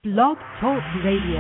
Blog Talk Radio.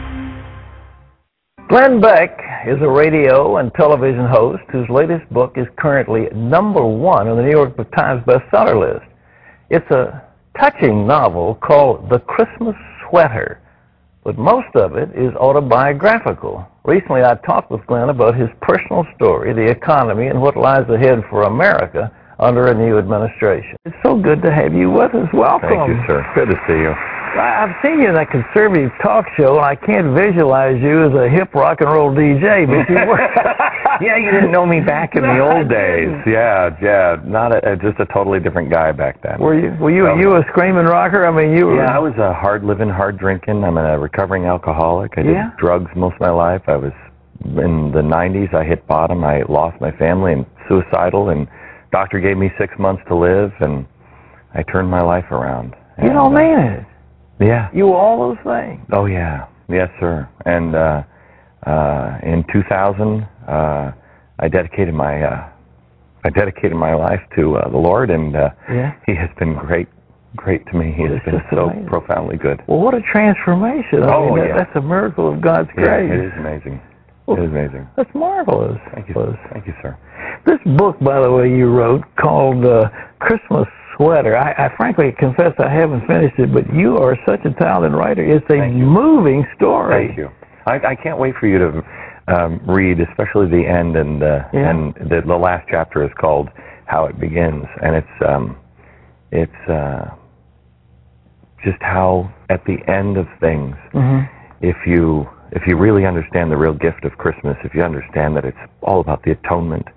Glenn Beck is a radio and television host whose latest book is currently #1 on the New York Times bestseller list. It's a touching novel called The Christmas Sweater, but most of it is autobiographical. Recently, I talked with Glenn about his personal story, the economy, and what lies ahead for America under a new administration. It's so good to have you with us. Welcome. Thank you, sir. Good to see you. I've seen you in that conservative talk show, and I can't visualize you as a hip rock and roll DJ, but you were. Yeah, you didn't know me back in the old days. Yeah. Not just a totally different guy back then. Were you a screaming rocker? I mean, you were. Yeah, I was a hard living, hard drinking. I'm a recovering alcoholic. I did drugs most of my life. I was in the 90s. I hit bottom. I lost my family and suicidal, and doctor gave me 6 months to live, and I turned my life around. You don't mean it. Yeah. You were all those things. Oh, yeah. Yes, sir. And in 2000, I dedicated my life to the Lord, and He has been great to me. He has been so profoundly good. Well, what a transformation. I mean, that's a miracle of God's grace. It is amazing. It is amazing. That's marvelous. Thank you. Thank you, sir. This book, by the way, you wrote called Christmas Sweater. I frankly confess I haven't finished it, but you are such a talented writer. It's a moving story. Thank you. I can't wait for you to read, especially the end, and the last chapter is called How It Begins, and it's just how at the end of things, if you really understand the real gift of Christmas, if you understand that it's all about the atonement,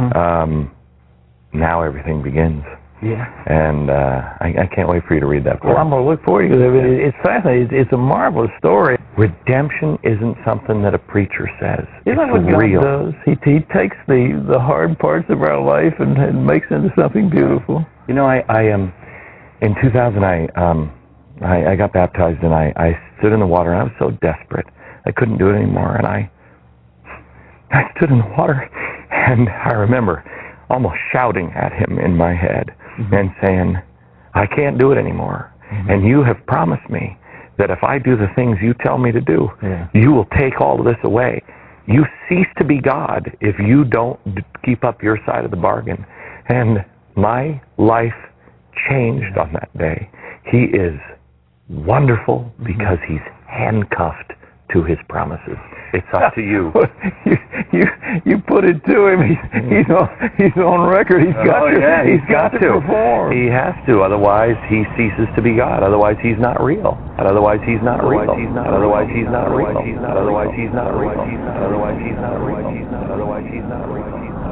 now everything begins. Yeah. And I can't wait for you to read that book. Well, I'm going to look forward to it. It's fascinating. It's a marvelous story. Redemption isn't something that a preacher says. Isn't that what God does? He takes the hard parts of our life and makes it into something beautiful. You know, in 2000, I got baptized, and I stood in the water, and I was so desperate. I couldn't do it anymore, and I stood in the water, and I remember almost shouting at Him in my head and saying, I can't do it anymore. And you have promised me that if I do the things you tell me to do, you will take all of this away. You cease to be God if you don't keep up your side of the bargain. And my life changed on that day. He is wonderful because He's handcuffed to His promises. It's up to you. You put it to Him. He's on record. He's got to perform. He has to. Otherwise, He ceases to be God. Otherwise, He's not real. Otherwise, He's not real. Otherwise, He's not real. Otherwise, He's not real. Otherwise, He's not real. Otherwise, He's not real.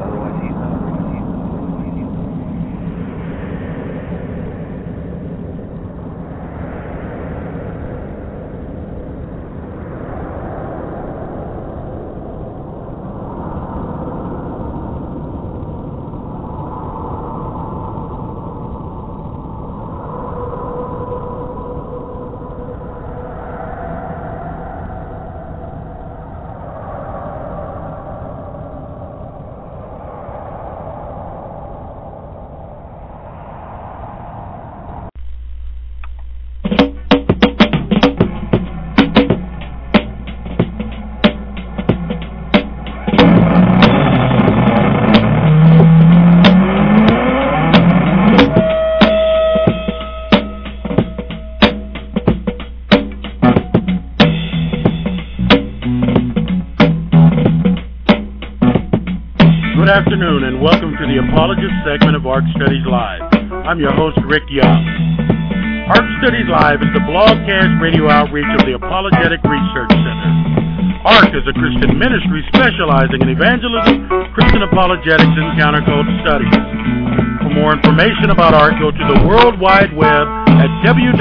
Good afternoon and welcome to the Apologist segment of ARC Studies Live. I'm your host, Rick Young. ARC Studies Live is the broadcast radio outreach of the Apologetic Research Center. ARC is a Christian ministry specializing in evangelism, Christian apologetics, and counterculture studies. For more information about ARC, go to the World Wide Web at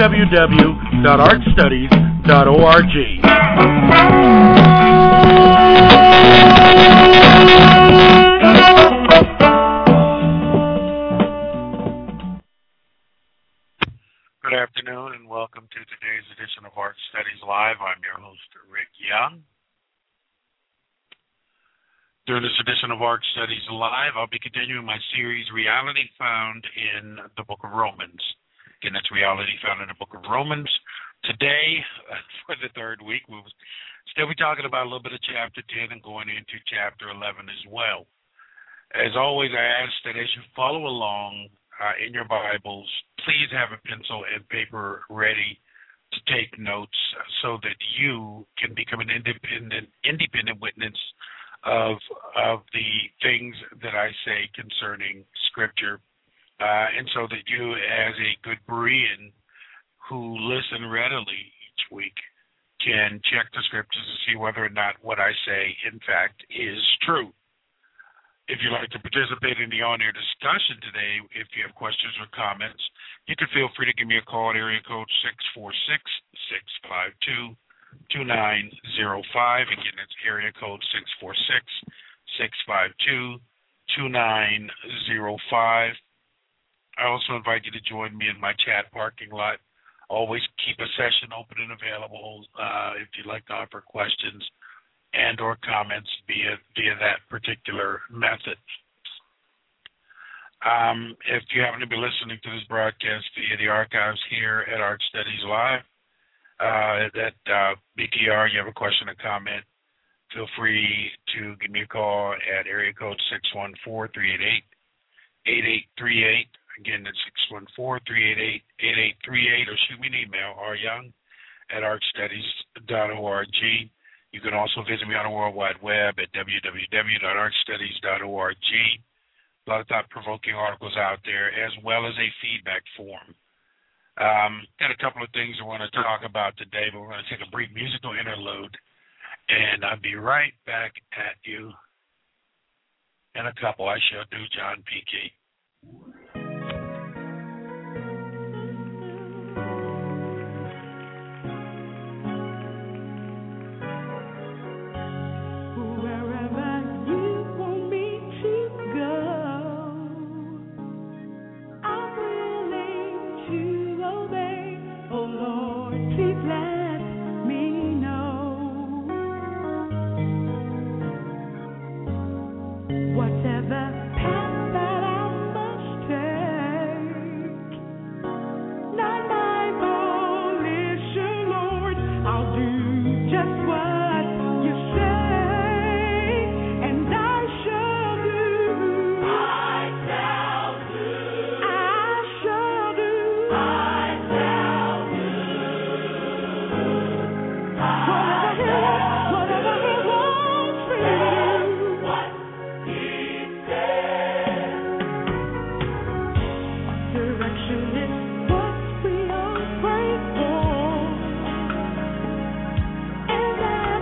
www.arcstudies.org. Good afternoon and welcome to today's edition of ARC Studies Live. I'm your host, Rick Young. During this edition of ARC Studies Live, I'll be continuing my series, Reality Found in the Book of Romans. Again, that's Reality Found in the Book of Romans. Today, for the third week, we'll still be talking about a little bit of Chapter 10 and going into Chapter 11 as well. As always, I ask that as you follow along in your Bibles, please have a pencil and paper ready to take notes so that you can become an independent witness of the things that I say concerning Scripture, and so that you, as a good Berean who listen readily each week, can check the Scriptures to see whether or not what I say, in fact, is true. If you'd like to participate in the on-air discussion today, if you have questions or comments, you can feel free to give me a call at area code 646-652-2905. Again, that's area code 646-652-2905. I also invite you to join me in my chat parking lot. Always keep a session open and available if you'd like to offer questions and or comments via that particular method. If you happen to be listening to this broadcast via the archives here at Art Studies Live, at BTR, you have a question or comment, feel free to give me a call at area code 614-388-8838. Again, that's 614-388-8838, or shoot me an email, ryoung@artstudies.org. You can also visit me on the World Wide Web at www.artstudies.org. A lot of thought-provoking articles out there, as well as a feedback form. Got a couple of things I want to talk about today, but we're going to take a brief musical interlude, and I'll be right back at you in a couple. I shall do, John P. Key. Whatever path that I must And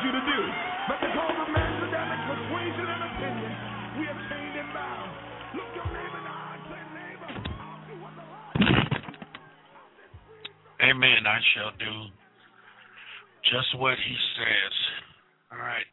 you to do. But because of man's Adamic persuasion and opinion, we are chained and bound. Look your neighbor in the eye and say, neighbor, I'll do what the Lord says. Amen. I shall do just what he says. All right.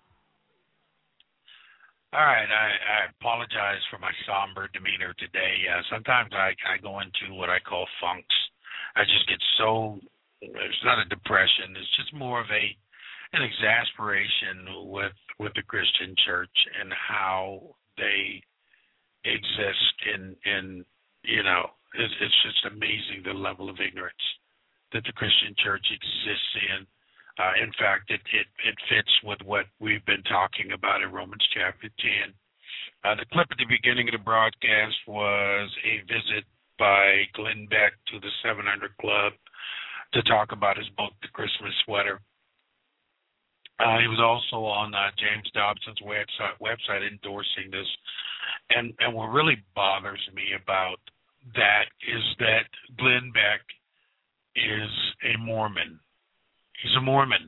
All right. I apologize for my somber demeanor today. Sometimes I go into what I call funks. I just get so, it's not a depression. It's just more of an exasperation with the Christian church and how they exist in it's just amazing the level of ignorance that the Christian church exists in. In fact, it fits with what we've been talking about in Romans chapter 10. The clip at the beginning of the broadcast was a visit by Glenn Beck to the 700 Club to talk about his book, The Christmas Sweater. He was also on James Dobson's website endorsing this. And what really bothers me about that is that Glenn Beck is a Mormon. He's a Mormon.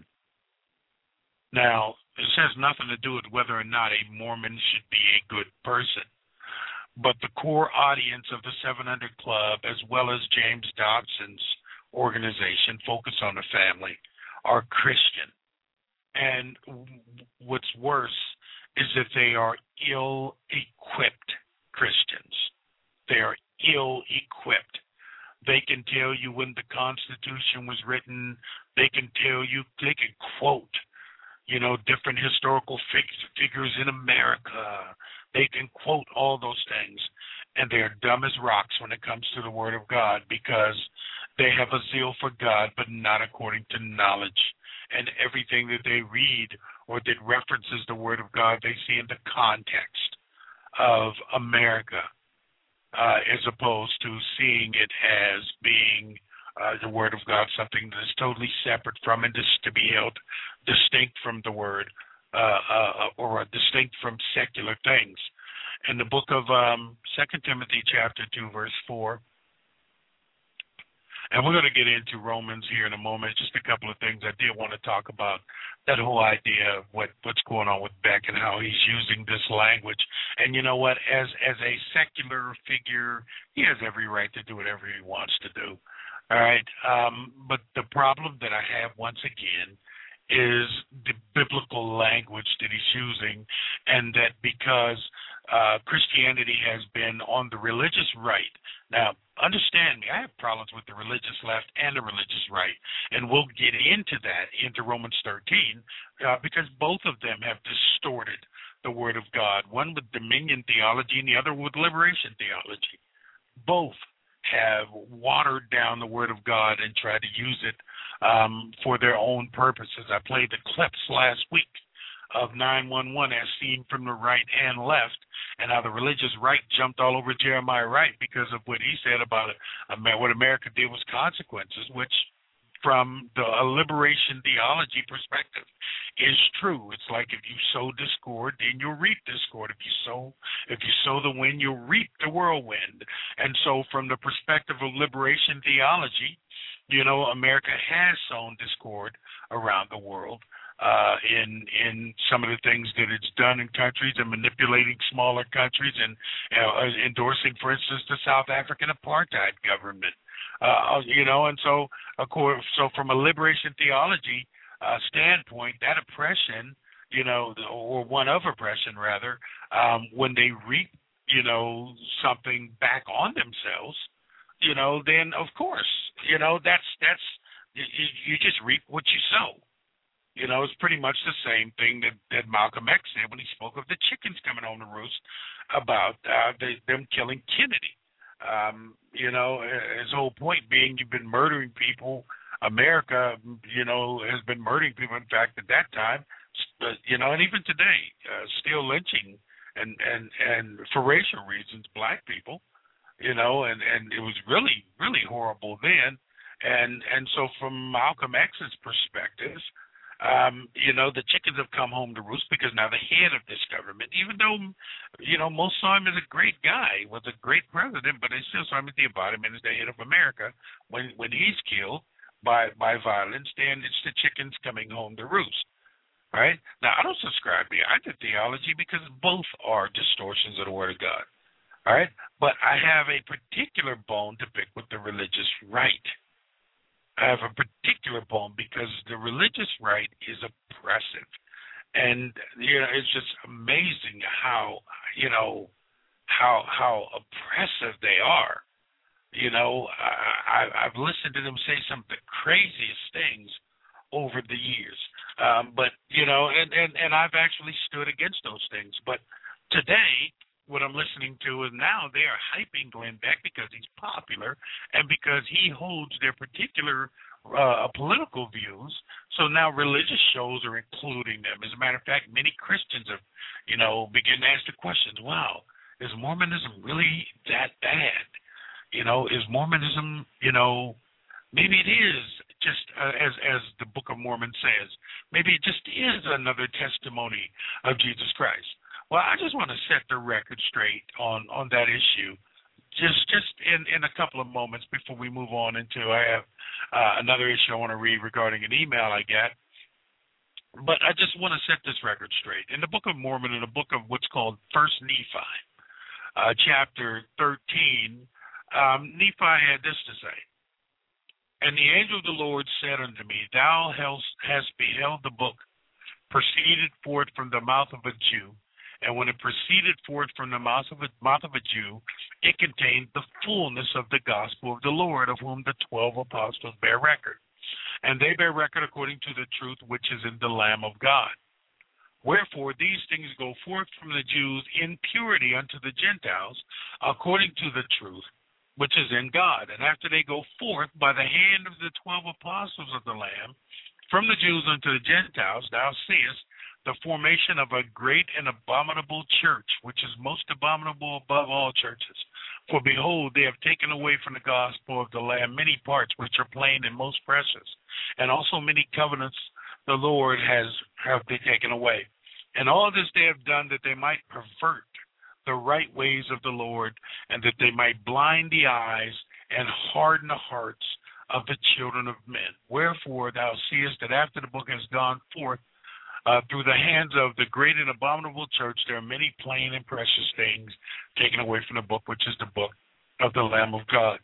Now, this has nothing to do with whether or not a Mormon should be a good person. But the core audience of the 700 Club, as well as James Dobson's organization, Focus on the Family, are Christian. And what's worse is that they are ill-equipped Christians. They are ill-equipped. They can tell you when the Constitution was written. They can tell you, they can quote, different historical figures in America. They can quote all those things. And they are dumb as rocks when it comes to the Word of God because they have a zeal for God, but not according to knowledge. And everything that they read or that references the Word of God, they see in the context of America. As opposed to seeing it as being the Word of God, something that is totally separate from and to be held distinct from the Word or distinct from secular things. In the book of 2 Timothy chapter 2, verse 4, and we're going to get into Romans here in a moment. Just a couple of things I did want to talk about. That whole idea of what's going on with Beck and how he's using this language. And you know what? As a secular figure, he has every right to do whatever he wants to do. All right? But the problem that I have, once again, is the biblical language that he's using, and that because Christianity has been on the religious right. Now, understand me, I have problems with the religious left and the religious right, and we'll get into that into Romans 13 because both of them have distorted the Word of God, one with dominion theology and the other with liberation theology. Both have watered down the Word of God and tried to use it for their own purposes. I played the clips last week of 911 as seen from the right and left, and how the religious right jumped all over Jeremiah Wright because of what he said about what America did was consequences, which from a liberation theology perspective is true. It's like if you sow discord, then you'll reap discord. If you sow the wind, you'll reap the whirlwind. And so from the perspective of liberation theology, America has sown discord around the world. In some of the things that it's done in countries and manipulating smaller countries and endorsing, for instance, the South African apartheid government. And so, of course, from a liberation theology standpoint, that oppression, or one of oppression rather, when they reap, something back on themselves, then of course, that's you just reap what you sow. It's pretty much the same thing that Malcolm X said when he spoke of the chickens coming home to roost about them killing Kennedy. His whole point being you've been murdering people. America, has been murdering people. In fact, at that time, and even today, still lynching and for racial reasons, black people, and it was really, really horrible then. And so from Malcolm X's perspective, the chickens have come home to roost because now the head of this government, even though, most saw him as a great guy, was a great president, but they still saw him as the embodiment as the head of America. When he's killed by violence, then it's the chickens coming home to roost. All right? Now, I don't subscribe to either theology because both are distortions of the Word of God. All right? But I have a particular bone to pick with the religious right. I have a particular bone because the religious right is oppressive. And, it's just amazing how oppressive they are. I've listened to them say some of the craziest things over the years. But I've actually stood against those things. But today, what I'm listening to is now they are hyping Glenn Beck because he's popular and because he holds their particular political views. So now religious shows are including them. As a matter of fact, many Christians have, begin to ask the questions, wow, is Mormonism really that bad? Is Mormonism, maybe it is just as the Book of Mormon says, maybe it just is another testimony of Jesus Christ. Well, I just want to set the record straight on that issue just in a couple of moments before we move on into, I have another issue I want to read regarding an email I got. But I just want to set this record straight. In the Book of Mormon, in the book of what's called First Nephi, chapter 13, Nephi had this to say. And the angel of the Lord said unto me, Thou hast beheld the book proceeded forth from the mouth of a Jew. And when it proceeded forth from the mouth of a Jew, it contained the fullness of the gospel of the Lord, of whom the 12 apostles bear record. And they bear record according to the truth which is in the Lamb of God. Wherefore these things go forth from the Jews in purity unto the Gentiles, according to the truth which is in God. And after they go forth by the hand of the 12 apostles of the Lamb, from the Jews unto the Gentiles, thou seest the formation of a great and abominable church, which is most abominable above all churches. For behold, they have taken away from the gospel of the Lamb many parts which are plain and most precious, and also many covenants the Lord have they taken away. And all this they have done that they might pervert the right ways of the Lord, and that they might blind the eyes and harden the hearts of the children of men. Wherefore thou seest that after the book has gone forth through the hands of the great and abominable church, there are many plain and precious things taken away from the book, which is the book of the Lamb of God.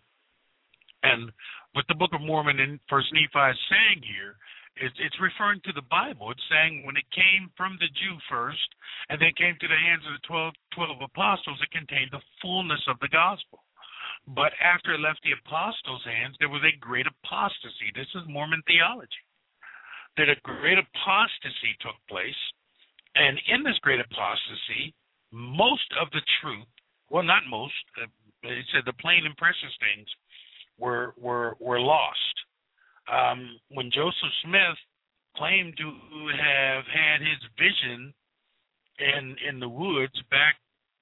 And what the Book of Mormon in First Nephi is saying here, it's referring to the Bible. It's saying when it came from the Jew first, and then came to the hands of the 12 apostles, it contained the fullness of the gospel. But after it left the apostles' hands, there was a great apostasy. This is Mormon theology. That a great apostasy took place, and in this great apostasy, most of the truth, well, not most, it said the plain and precious things were lost. When Joseph Smith claimed to have had his vision in the woods back,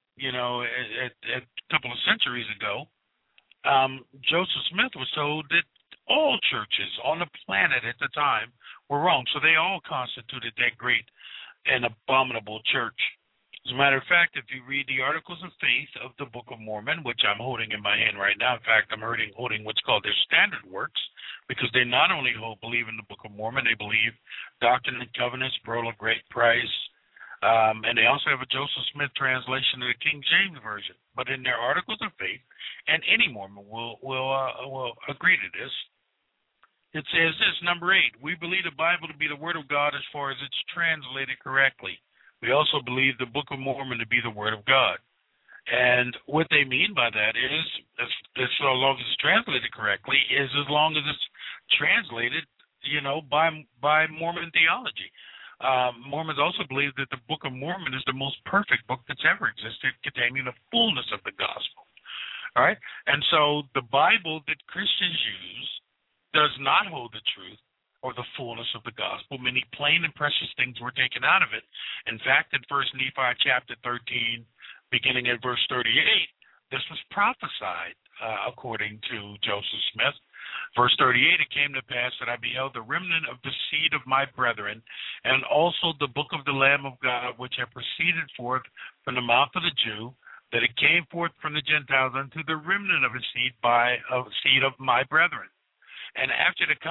a couple of centuries ago, Joseph Smith was told that all churches on the planet at the time were wrong. So they all constituted that great and abominable church. As a matter of fact, if you read the Articles of Faith of the Book of Mormon, which I'm holding in my hand right now, in fact, I'm holding what's called their standard works, because they not only believe in the Book of Mormon, they believe Doctrine and Covenants, Pearl of Great Price, and they also have a Joseph Smith translation of the King James Version. But in their Articles of Faith, and any Mormon will agree to this, it says this, number 8, we believe the Bible to be the Word of God as far as it's translated correctly. We also believe the Book of Mormon to be the Word of God. And what they mean by that is, as long as it's translated correctly, is as long as it's translated, by Mormon theology. Mormons also believe that the Book of Mormon is the most perfect book that's ever existed, containing the fullness of the gospel. All right? And so the Bible that Christians use does not hold the truth or the fullness of the gospel. Many plain and precious things were taken out of it. In fact, in 1 Nephi chapter 13, beginning at verse 38, this was prophesied according to Joseph Smith. Verse 38, it came to pass that I beheld the remnant of the seed of my brethren, and also the book of the Lamb of God, which had proceeded forth from the mouth of the Jew, that it came forth from the Gentiles unto the remnant of his seed of my brethren. And after it come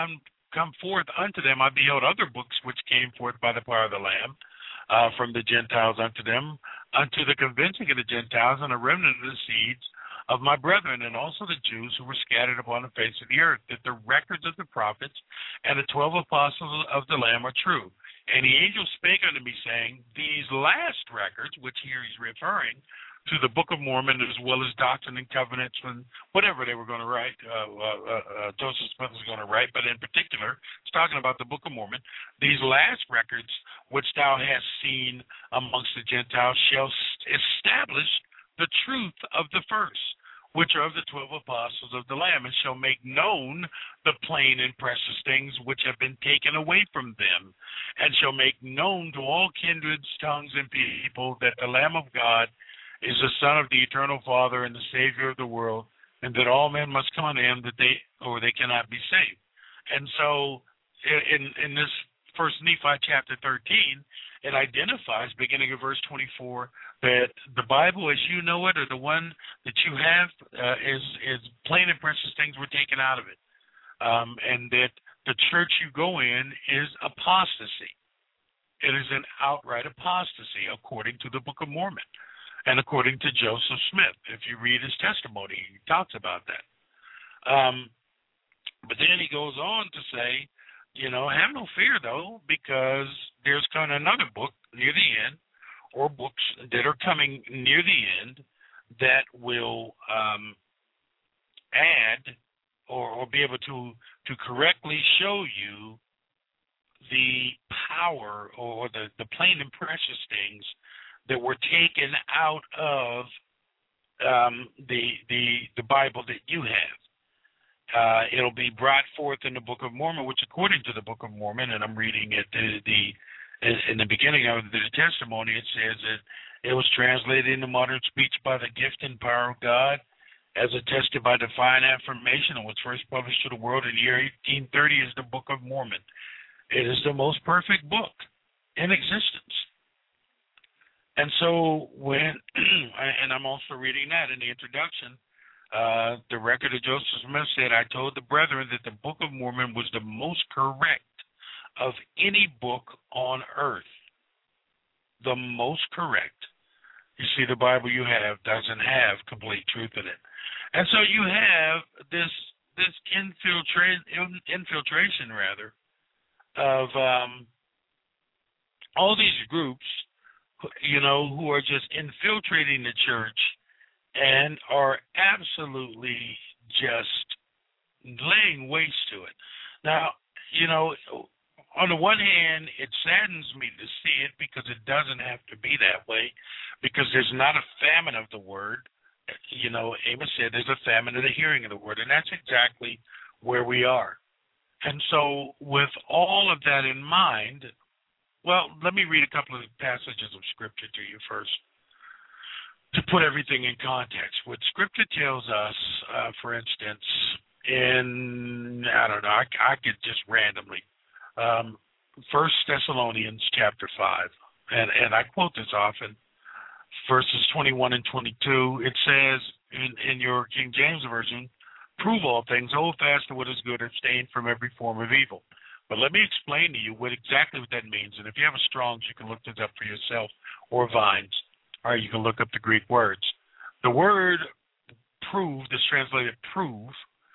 come forth unto them, I beheld other books which came forth by the power of the Lamb from the Gentiles unto them, unto the convincing of the Gentiles and a remnant of the seeds of my brethren, and also the Jews who were scattered upon the face of the earth, that the records of the prophets and the 12 apostles of the Lamb are true. And the angel spake unto me, saying, these last records, which here he's referring to the Book of Mormon, as well as Doctrine and Covenants, and whatever they were going to write, Joseph Smith was going to write, but in particular, it's talking about the Book of Mormon. These last records, which thou hast seen amongst the Gentiles, shall establish the truth of the first, which are of the 12 apostles of the Lamb, and shall make known the plain and precious things which have been taken away from them, and shall make known to all kindreds, tongues, and people that the Lamb of God is the Son of the eternal Father and the Savior of the world, and that all men must come unto him, that they cannot be saved. And so in this First Nephi chapter 13, it identifies, beginning of verse 24, that the Bible as you know it, or the one that you have, is plain and precious things were taken out of it. And that the church you go in is apostasy. It is an outright apostasy, according to the Book of Mormon and according to Joseph Smith. If you read his testimony, he talks about that. But then he goes on to say, have no fear, though, because there's kind of another book near the end, or books that are coming near the end that will add or be able to correctly show you the power or the plain and precious things that were taken out of the Bible that you have. It'll be brought forth in the Book of Mormon, which according to the Book of Mormon, and I'm reading it in the beginning of the testimony, it says that it was translated into modern speech by the gift and power of God, as attested by divine affirmation, and was first published to the world in the year 1830 as the Book of Mormon. It is the most perfect book in existence. And so and I'm also reading that in the introduction, the record of Joseph Smith said, I told the brethren that the Book of Mormon was the most correct of any book on earth. The most correct. You see, the Bible you have doesn't have complete truth in it. And so you have this infiltration of all these groups, who are just infiltrating the church and are absolutely just laying waste to it. Now, on the one hand, it saddens me to see it because it doesn't have to be that way, because there's not a famine of the word. Amos said there's a famine of the hearing of the word, and that's exactly where we are. And so with all of that in mind, well, let me read a couple of passages of Scripture to you first to put everything in context. What Scripture tells us, for instance, I could just randomly, 1 Thessalonians chapter 5, and I quote this often, verses 21 and 22, it says in your King James Version, prove all things, hold fast to what is good, abstain from every form of evil. But let me explain to you exactly what that means. And if you have a Strong's, you can look this up for yourself, or Vines, or you can look up the Greek words. The word prove is translated prove,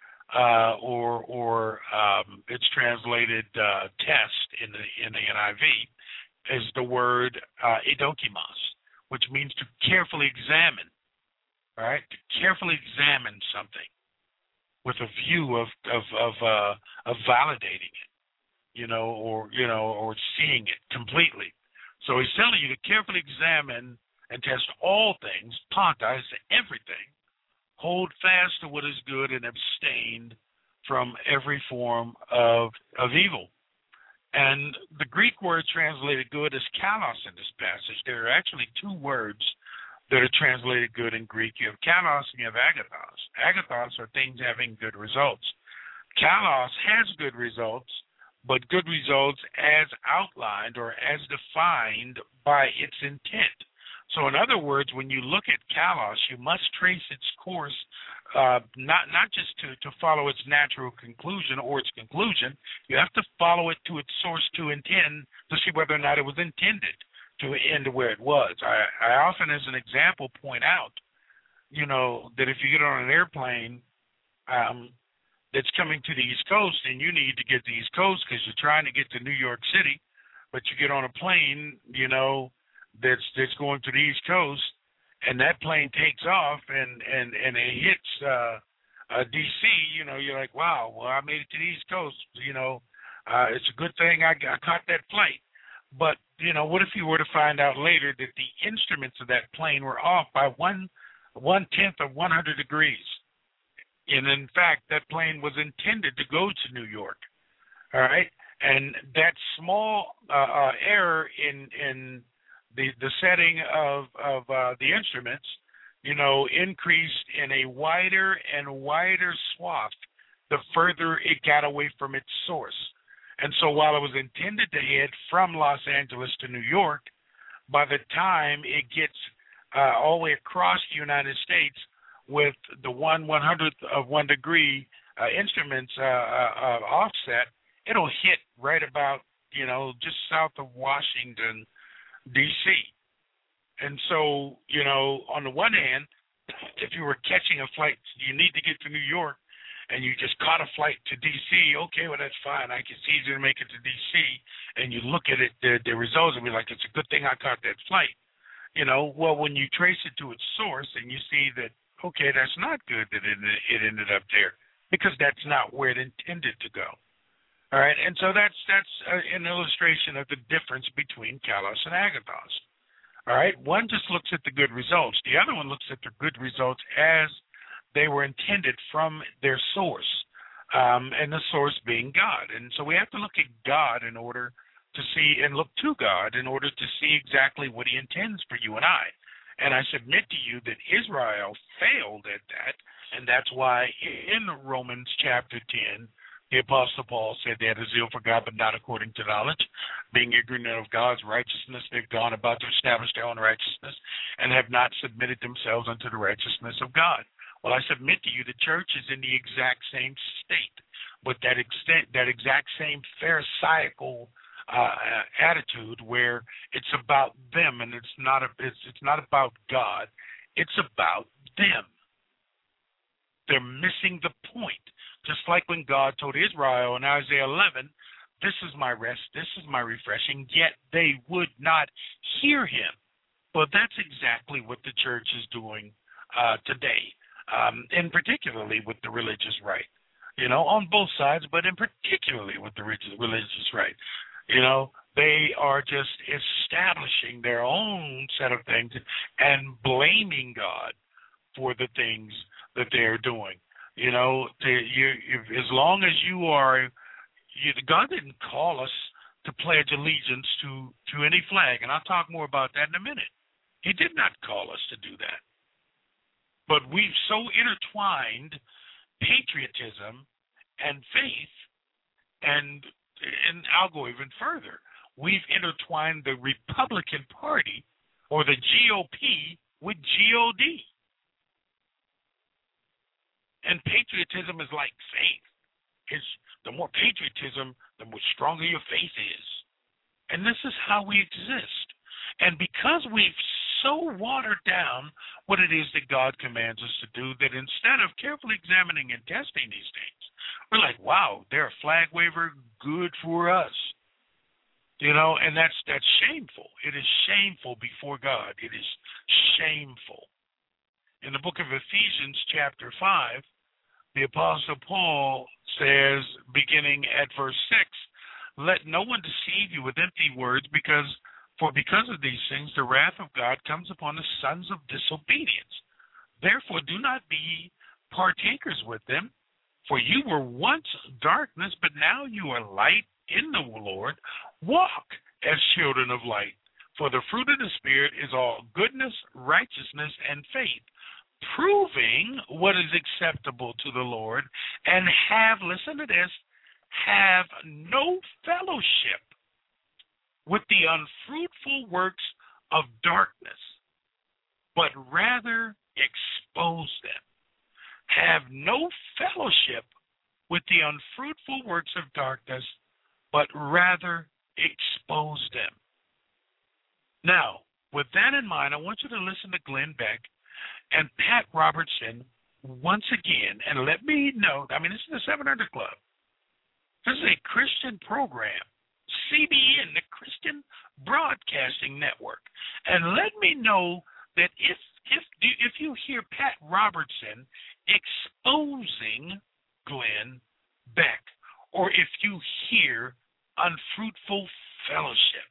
or it's translated test in the NIV, is the word edokimos, which means to carefully examine, all right? To carefully examine something with a view of validating it. Or seeing it completely. So he's telling you to carefully examine and test all things, panta is everything, hold fast to what is good and abstain from every form of evil. And the Greek word translated good is kalos in this passage. There are actually two words that are translated good in Greek. You have kalos and you have agathos. Agathos are things having good results. Kalos has good results, but good results as outlined or as defined by its intent. So in other words, when you look at kalos, you must trace its course not just to follow its natural conclusion or its conclusion. You have to follow it to its source to intend to see whether or not it was intended to end where it was. I often, as an example, point out, that if you get on an airplane that's coming to the East Coast and you need to get to the East Coast because you're trying to get to New York City, but you get on a plane, that's going to the East Coast, and that plane takes off and it hits D.C., you're like, wow, well, I made it to the East Coast. It's a good thing I caught that flight. But, what if you were to find out later that the instruments of that plane were off by 1/10 of 100 degrees? And in fact, that plane was intended to go to New York. All right? And that small error in the setting of the instruments, increased in a wider and wider swath the further it got away from its source. And so while it was intended to head from Los Angeles to New York, by the time it gets all the way across the United States with the 1/100th of 1 degree instruments offset, it'll hit right about, just south of Washington, D.C. And so, on the one hand, if you were catching a flight, you need to get to New York, and you just caught a flight to D.C., okay, well, that's fine. It's easier to make it to D.C., and you look at it, the results, and be like, it's a good thing I caught that flight. Well, when you trace it to its source and you see that, okay, that's not good that it ended up there, because that's not where it intended to go. All right, and so that's an illustration of the difference between kalos and agathos. All right, one just looks at the good results. The other one looks at the good results as they were intended from their source, and the source being God. And so we have to look at God in order to see, and look to God in order to see exactly what he intends for you and I. And I submit to you that Israel failed at that, and that's why in Romans chapter 10, the Apostle Paul said they had a zeal for God, but not according to knowledge. Being ignorant of God's righteousness, they've gone about to establish their own righteousness and have not submitted themselves unto the righteousness of God. Well, I submit to you the church is in the exact same state, but that exact same pharisaical attitude where it's about them and it's not about God. It's about them. They're missing the point. Just like when God told Israel in Isaiah 11, this is my rest, this is my refreshing, yet they would not hear him. Well, that's exactly what the church is doing today, and particularly with the religious right. On both sides, but in particularly with the religious right. They are just establishing their own set of things and blaming God for the things that they're doing. As long as God didn't call us to pledge allegiance to any flag, and I'll talk more about that in a minute. He did not call us to do that. But we've so intertwined patriotism and faith, and I'll go even further. We've intertwined the Republican Party, or the GOP, with God. And patriotism is like faith. The more patriotism, the more stronger your faith is. And this is how we exist. And because we've so watered down what it is that God commands us to do, that instead of carefully examining and testing these things, we're like, wow, they're a flag waver, good for us. And that's shameful. It is shameful before God. It is shameful. In the book of Ephesians chapter 5, the Apostle Paul says, beginning at verse 6, let no one deceive you with empty words, because of these things the wrath of God comes upon the sons of disobedience. Therefore do not be partakers with them, for you were once darkness, but now you are light in the Lord. Walk as children of light. For the fruit of the Spirit is all goodness, righteousness, and faith, proving what is acceptable to the Lord, and listen to this, have no fellowship with the unfruitful works of darkness, but rather expose them. have no fellowship with the unfruitful works of darkness, but rather expose them. Now, with that in mind, I want you to listen to Glenn Beck and Pat Robertson once again, and let me know, this is the 700 Club. This is a Christian program, CBN, the Christian Broadcasting Network. And let me know that if you hear Pat Robertson exposing Glenn Beck, or if you hear unfruitful fellowship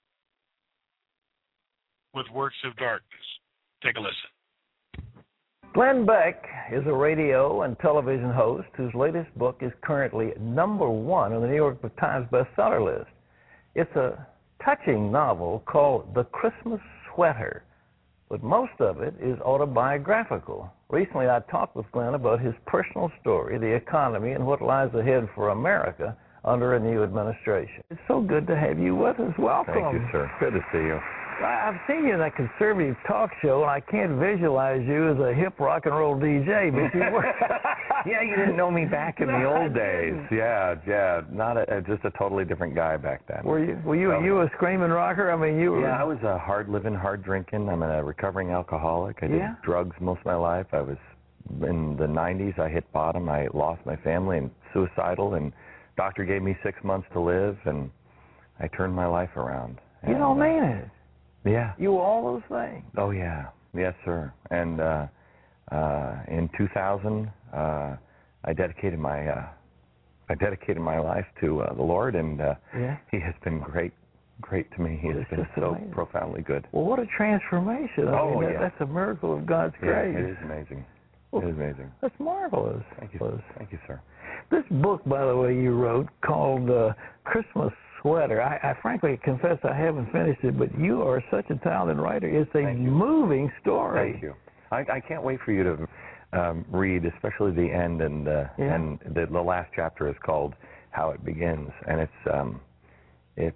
with works of darkness. Take a listen. Glenn Beck is a radio and television host whose latest book is currently number one on the New York Times bestseller list. It's a touching novel called The Christmas Sweater, but most of it is autobiographical. Recently, I talked with Glenn about his personal story, the economy, and what lies ahead for America under a new administration. It's so good to have you with us. Welcome. Thank you, sir. Good to see you. I've seen you in that conservative talk show, and I can't visualize you as a hip rock and roll DJ, but you were. Yeah, you didn't know me back in the old days. Yeah. Not just a totally different guy back then. Were you a screaming rocker? I mean, you were. Yeah, I was a hard living, hard drinking. I'm a recovering alcoholic. I did drugs most of my life. I was in the 90s. I hit bottom. I lost my family and suicidal, and doctor gave me 6 months to live, and I turned my life around. You don't mean it. Yeah. You were all those things. Oh, yeah. Yes, sir. And in 2000, I dedicated my life to the Lord, and He has been great to me. He has been so amazing. Profoundly good. Well, what a transformation. That's a miracle of God's grace. It is amazing. It is amazing. That's marvelous. Thank you. Thank you, sir. This book, by the way, you wrote called Christmas Sweater. I frankly confess I haven't finished it, but you are such a talented writer. It's a moving story. Thank you. I can't wait for you to read, especially the end, and the last chapter is called How It Begins, and it's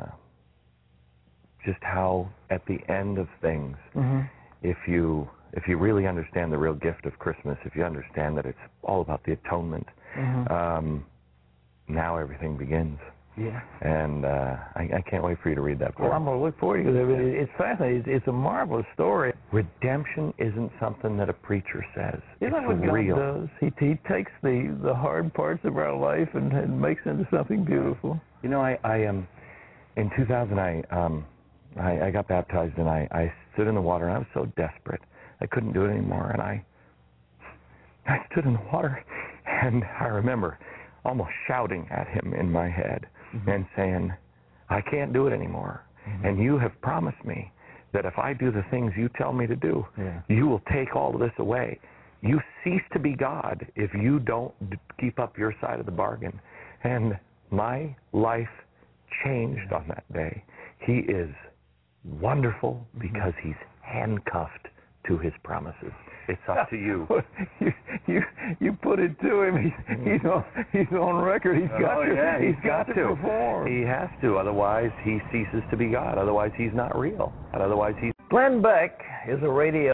just how at the end of things, if you really understand the real gift of Christmas, if you understand that it's all about the atonement, now everything begins. Yeah. And I can't wait for you to read that book. Well, I'm going to look forward to it. It's fascinating. It's a marvelous story. Redemption isn't something that a preacher says. Isn't that what real. God does? He takes the hard parts of our life and makes it into something beautiful. You know, in 2000, I got baptized, and I stood in the water, and I was so desperate. I couldn't do it anymore, and I stood in the water, and I remember almost shouting at Him in my head and saying, I can't do it anymore. And you have promised me that if I do the things you tell me to do, you will take all of this away. You cease to be God if you don't keep up your side of the bargain. And my life changed on that day. He is wonderful because He's handcuffed to His promises. It's up to you. You put it to him. He's on record. He's got to perform. He has to. Otherwise, he ceases to be God. Otherwise, he's not real. And otherwise, he's. Glenn Beck is a radio.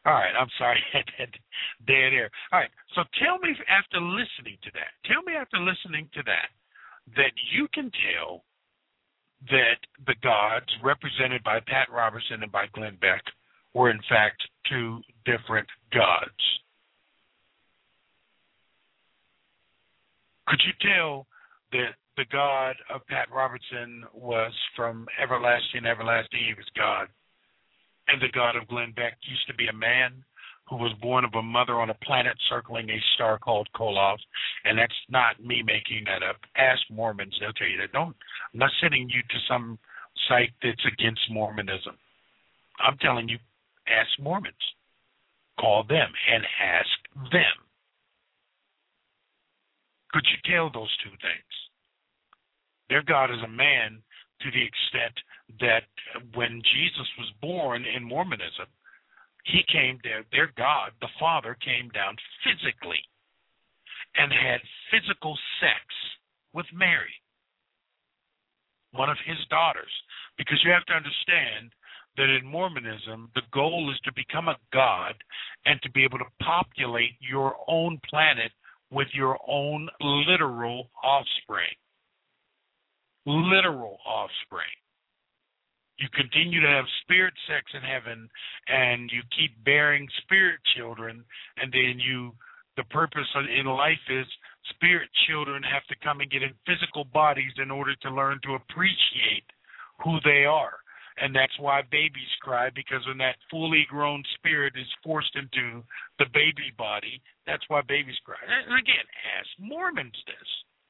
All right, I'm sorry. Dead air. All right, so tell me after listening to that, that you can tell that the gods represented by Pat Robertson and by Glenn Beck were in fact two different gods. Could you tell that the God of Pat Robertson was from everlasting, he was God, and the God of Glenn Beck used to be a man who was born of a mother on a planet circling a star called Koloth, and that's not me making that up. Ask Mormons, they'll tell you that. I'm not sending you to some site that's against Mormonism. I'm telling you, ask Mormons. Call them and ask them. Could you tell those two things? Their God is a man to the extent that when Jesus was born in Mormonism, he came there, their God, the Father, came down physically and had physical sex with Mary, one of his daughters. Because you have to understand that in Mormonism, the goal is to become a god and to be able to populate your own planet with your own literal offspring. Literal offspring. You continue to have spirit sex in heaven, and you keep bearing spirit children, and then the purpose in life is spirit children have to come and get in physical bodies in order to learn to appreciate who they are. And that's why babies cry, because when that fully grown spirit is forced into the baby body, that's why babies cry. And again, ask Mormons this.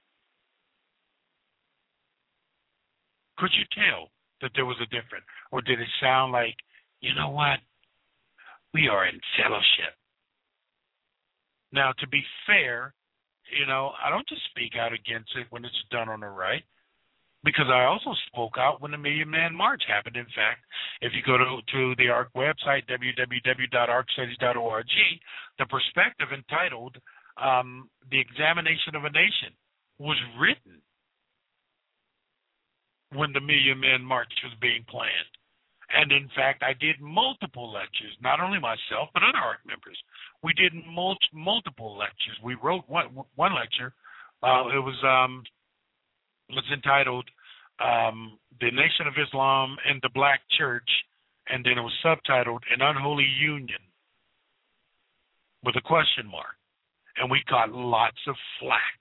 Could you tell that there was a difference? Or did it sound like, you know what, we are in fellowship? Now, to be fair, I don't just speak out against it when it's done on the right, because I also spoke out when the Million Man March happened. In fact, if you go to the ARC website, www.arcstudies.org, the perspective entitled The Examination of a Nation was written when the Million Man March was being planned. And in fact, I did multiple lectures, not only myself, but other ARC members. We did multiple lectures. We wrote one lecture. It was entitled The Nation of Islam and the Black Church, and then it was subtitled An Unholy Union with a question mark. And we got lots of flack.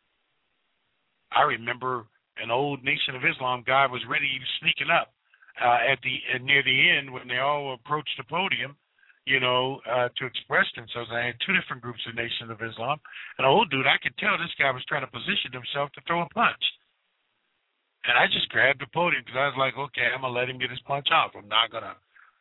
I remember an old Nation of Islam guy was ready, he was sneaking up near the end when they all approached the podium, to express themselves. I had two different groups of Nation of Islam. And an old dude, I could tell this guy was trying to position himself to throw a punch. And I just grabbed the podium because I was like, okay, I'm going to let him get his punch off. I'm not going to,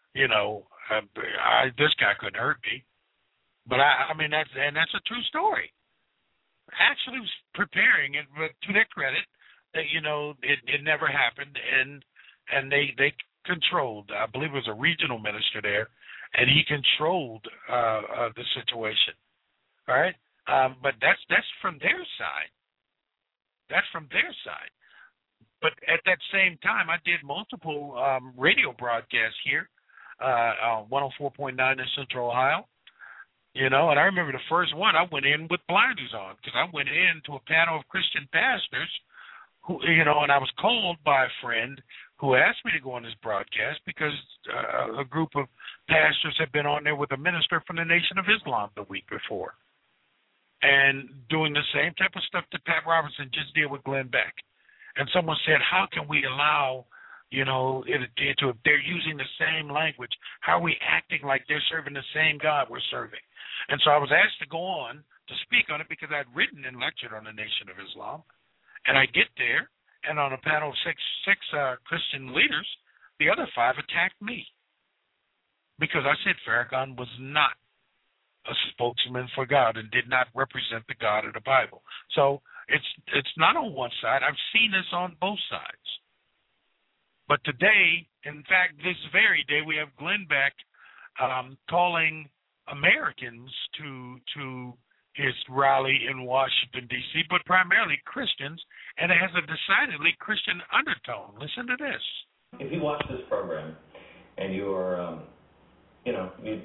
this guy couldn't hurt me. But that's a true story. I actually was preparing it, but to their credit, it never happened, and they controlled. I believe it was a regional minister there, and he controlled the situation. All right, but that's from their side. That's from their side. But at that same time, I did multiple radio broadcasts here, 104.9 in Central Ohio. And I remember the first one, I went in with blinders on because I went into a panel of Christian pastors who, and I was called by a friend who asked me to go on this broadcast because a group of pastors had been on there with a minister from the Nation of Islam the week before and doing the same type of stuff that Pat Robertson just did with Glenn Beck. And someone said, how can we allow, if they're using the same language, how are we acting like they're serving the same God we're serving? And so I was asked to go on to speak on it because I'd written and lectured on the Nation of Islam. And I get there, and on a panel of six Christian leaders, the other five attacked me because I said Farrakhan was not a spokesman for God and did not represent the God of the Bible. So it's not on one side. I've seen this on both sides. But today, in fact, this very day, we have Glenn Beck calling Americans to his rally in Washington, D.C., but primarily Christians, and it has a decidedly Christian undertone. Listen to this. If you watch this program and you are, you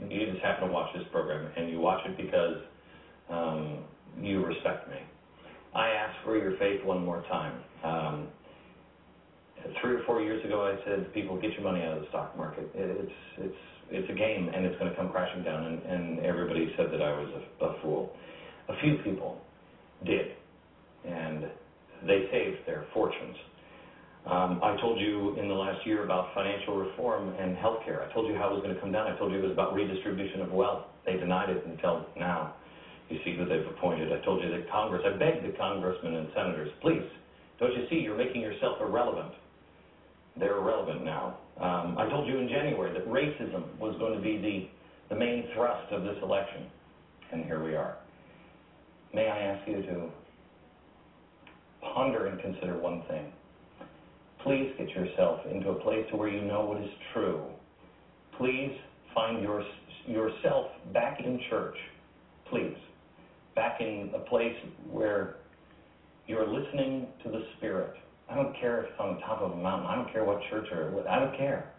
you just happen to watch this program, and you watch it because you respect me. I ask for your faith one more time. 3 or 4 years ago, I said, people, get your money out of the stock market. It's a game, and it's going to come crashing down, and everybody said that I was a fool. A few people did, and they saved their fortunes. I told you in the last year about financial reform and health care. I told you how it was going to come down. I told you it was about redistribution of wealth. They denied it until now. You see who they've appointed. I told you that Congress, I begged the congressmen and senators, please, don't you see you're making yourself irrelevant? They're irrelevant now. I told you in January that racism was going to be the main thrust of this election, and here we are. May I ask you to ponder and consider one thing. Please get yourself into a place to where you know what is true. Please find yourself back in church. Please. Back in a place where you're listening to the Spirit. I don't care if it's on the top of a mountain. I don't care what church or what. I don't care.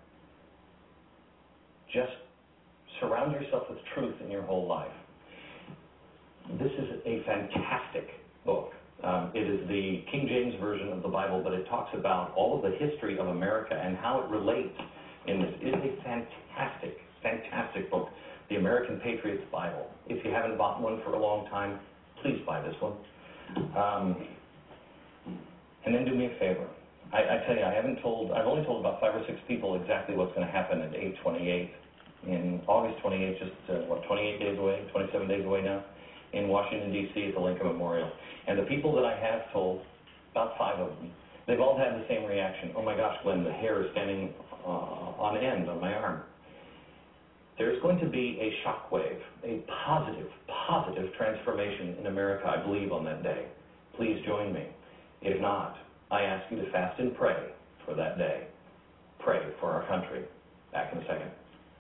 Just surround yourself with truth in your whole life. This is a fantastic book. It is the King James Version of the Bible, but it talks about all of the history of America and how it relates in this. It is a fantastic, fantastic book, The American Patriot's Bible. If you haven't bought one for a long time, please buy this one. And then do me a favor. I tell you, I've only told about 5 or 6 people exactly what's going to happen at 8/28 in August 28th, just 28 days away, 27 days away now, in Washington, D.C. at the Lincoln Memorial. And the people that I have told, about 5 of them, they've all had the same reaction. Oh my gosh, Glenn, the hair is standing on end on my arm. There's going to be a shockwave, a positive transformation in America, I believe, on that day. Please join me. If not, I ask you to fast and pray for that day. Pray for our country. Back in a second.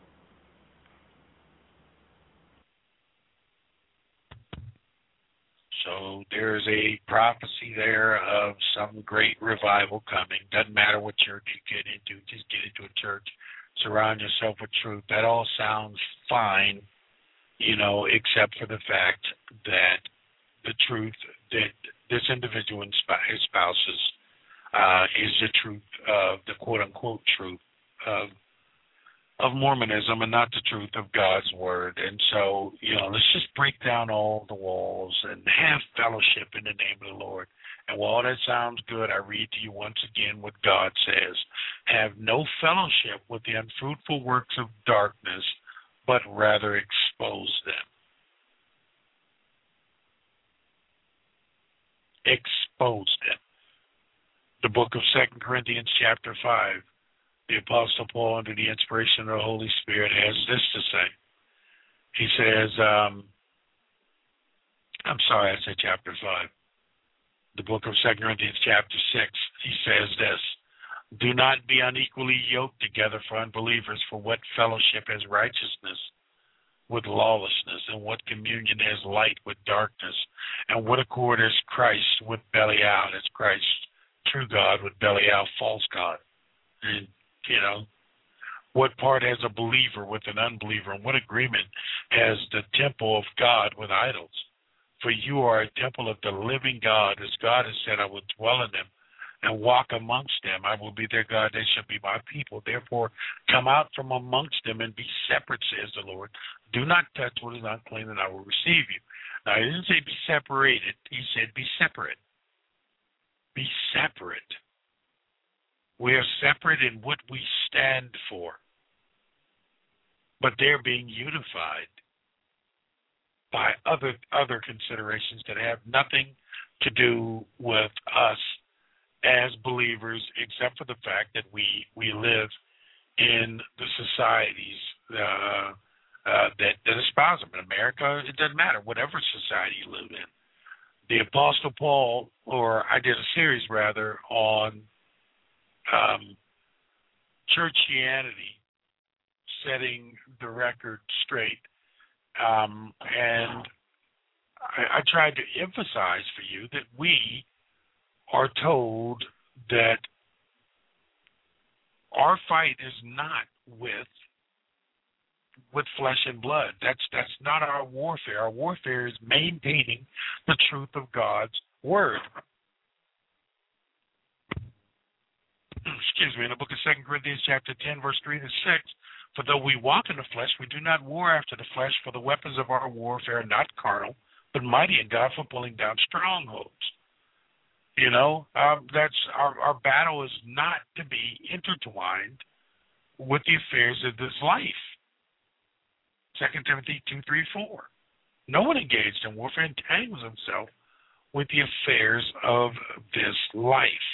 So there's a prophecy there of some great revival coming. Doesn't matter what church you get into, just get into a church. Surround yourself with truth. That all sounds fine, except for the fact that the truth that this individual espouses is the truth of the quote-unquote truth of Mormonism and not the truth of God's Word. And so, let's just break down all the walls and have fellowship in the name of the Lord. And while that sounds good, I read to you once again what God says. Have no fellowship with the unfruitful works of darkness, but rather expose them. Expose them. The book of 2 Corinthians chapter 5, the Apostle Paul, under the inspiration of the Holy Spirit, has this to say. He says, I said chapter 5. The book of 2 Corinthians chapter 6, he says this, do not be unequally yoked together for unbelievers, for what fellowship has righteousness with lawlessness, and what communion has light with darkness, and what accord is Christ with Belial? Is Christ true God with Belial false God? And, what part has a believer with an unbeliever, and what agreement has the temple of God with idols? For you are a temple of the living God, as God has said, I will dwell in them and walk amongst them. I will be their God, they shall be my people. Therefore, come out from amongst them and be separate, says the Lord. Do not touch what is unclean, and I will receive you. Now, he didn't say be separated. He said be separate. Be separate. We are separate in what we stand for, but they're being unified by other considerations that have nothing to do with us as believers, except for the fact that we live in the societies that espouse them. In America, it doesn't matter, whatever society you live in. The Apostle Paul, or I did a series rather on churchianity, setting the record straight. And I tried to emphasize for you that we are told that our fight is not with with flesh and blood. That's not our warfare. Our warfare is maintaining the truth of God's word. Excuse me. In the book of 2 Corinthians chapter 10, verse 3 to 6, for though we walk in the flesh, we do not war after the flesh, for the weapons of our warfare are not carnal, but mighty in God for pulling down strongholds. You know, that's our battle is not to be intertwined with the affairs of this life. 2 Timothy 2:3-4. No one engaged in warfare entangles himself with the affairs of this life.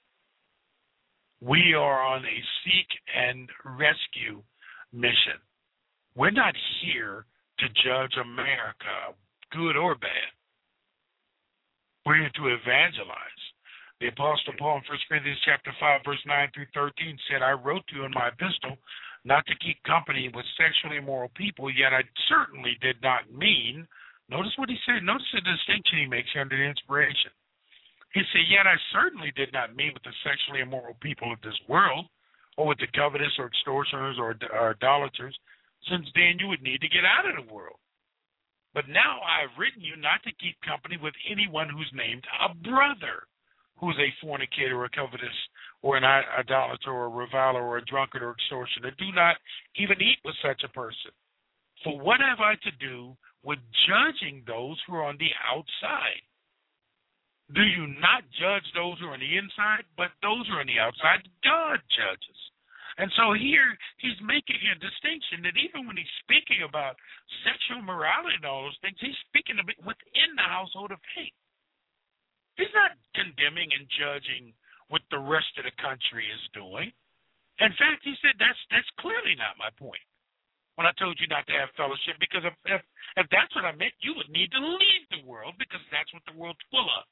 We are on a seek and rescue mission. We're not here to judge America, good or bad. We're here to evangelize. The Apostle Paul in 1 Corinthians chapter 5, verse 9-13 said, I wrote to you in my epistle not to keep company with sexually immoral people, yet I certainly did not mean, notice what he said, notice the distinction he makes under the inspiration. He said, yet I certainly did not mean with the sexually immoral people of this world, or with the covetous or extortioners or idolaters, since then you would need to get out of the world. But now I have written you not to keep company with anyone who's named a brother, who's a fornicator or a covetous or an idolater or a reviler or a drunkard or extortioner. Do not even eat with such a person. For what have I to do with judging those who are on the outside? Do you not judge those who are on the inside, but those who are on the outside, God judges. And so here he's making a distinction that even when he's speaking about sexual morality and all those things, he's speaking of it within the household of faith. He's not condemning and judging what the rest of the country is doing. In fact, he said that's clearly not my point when I told you not to have fellowship, because if that's what I meant, you would need to leave the world, because that's what the world's full of.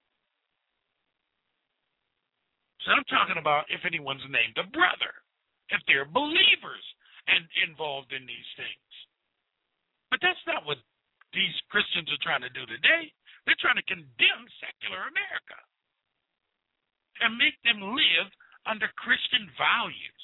So I'm talking about if anyone's named a brother, if they're believers and involved in these things. But that's not what these Christians are trying to do today. They're trying to condemn secular America and make them live under Christian values.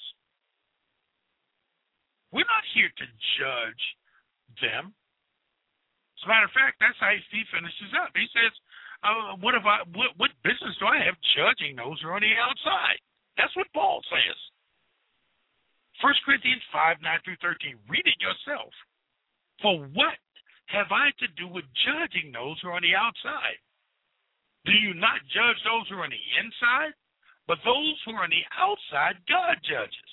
We're not here to judge them. As a matter of fact, that's how he finishes up. He says, what business do I have judging those who are on the outside? That's what Paul says. 1 Corinthians 5:9-13. Read it yourself. For what have I to do with judging those who are on the outside? Do you not judge those who are on the inside? But those who are on the outside, God judges.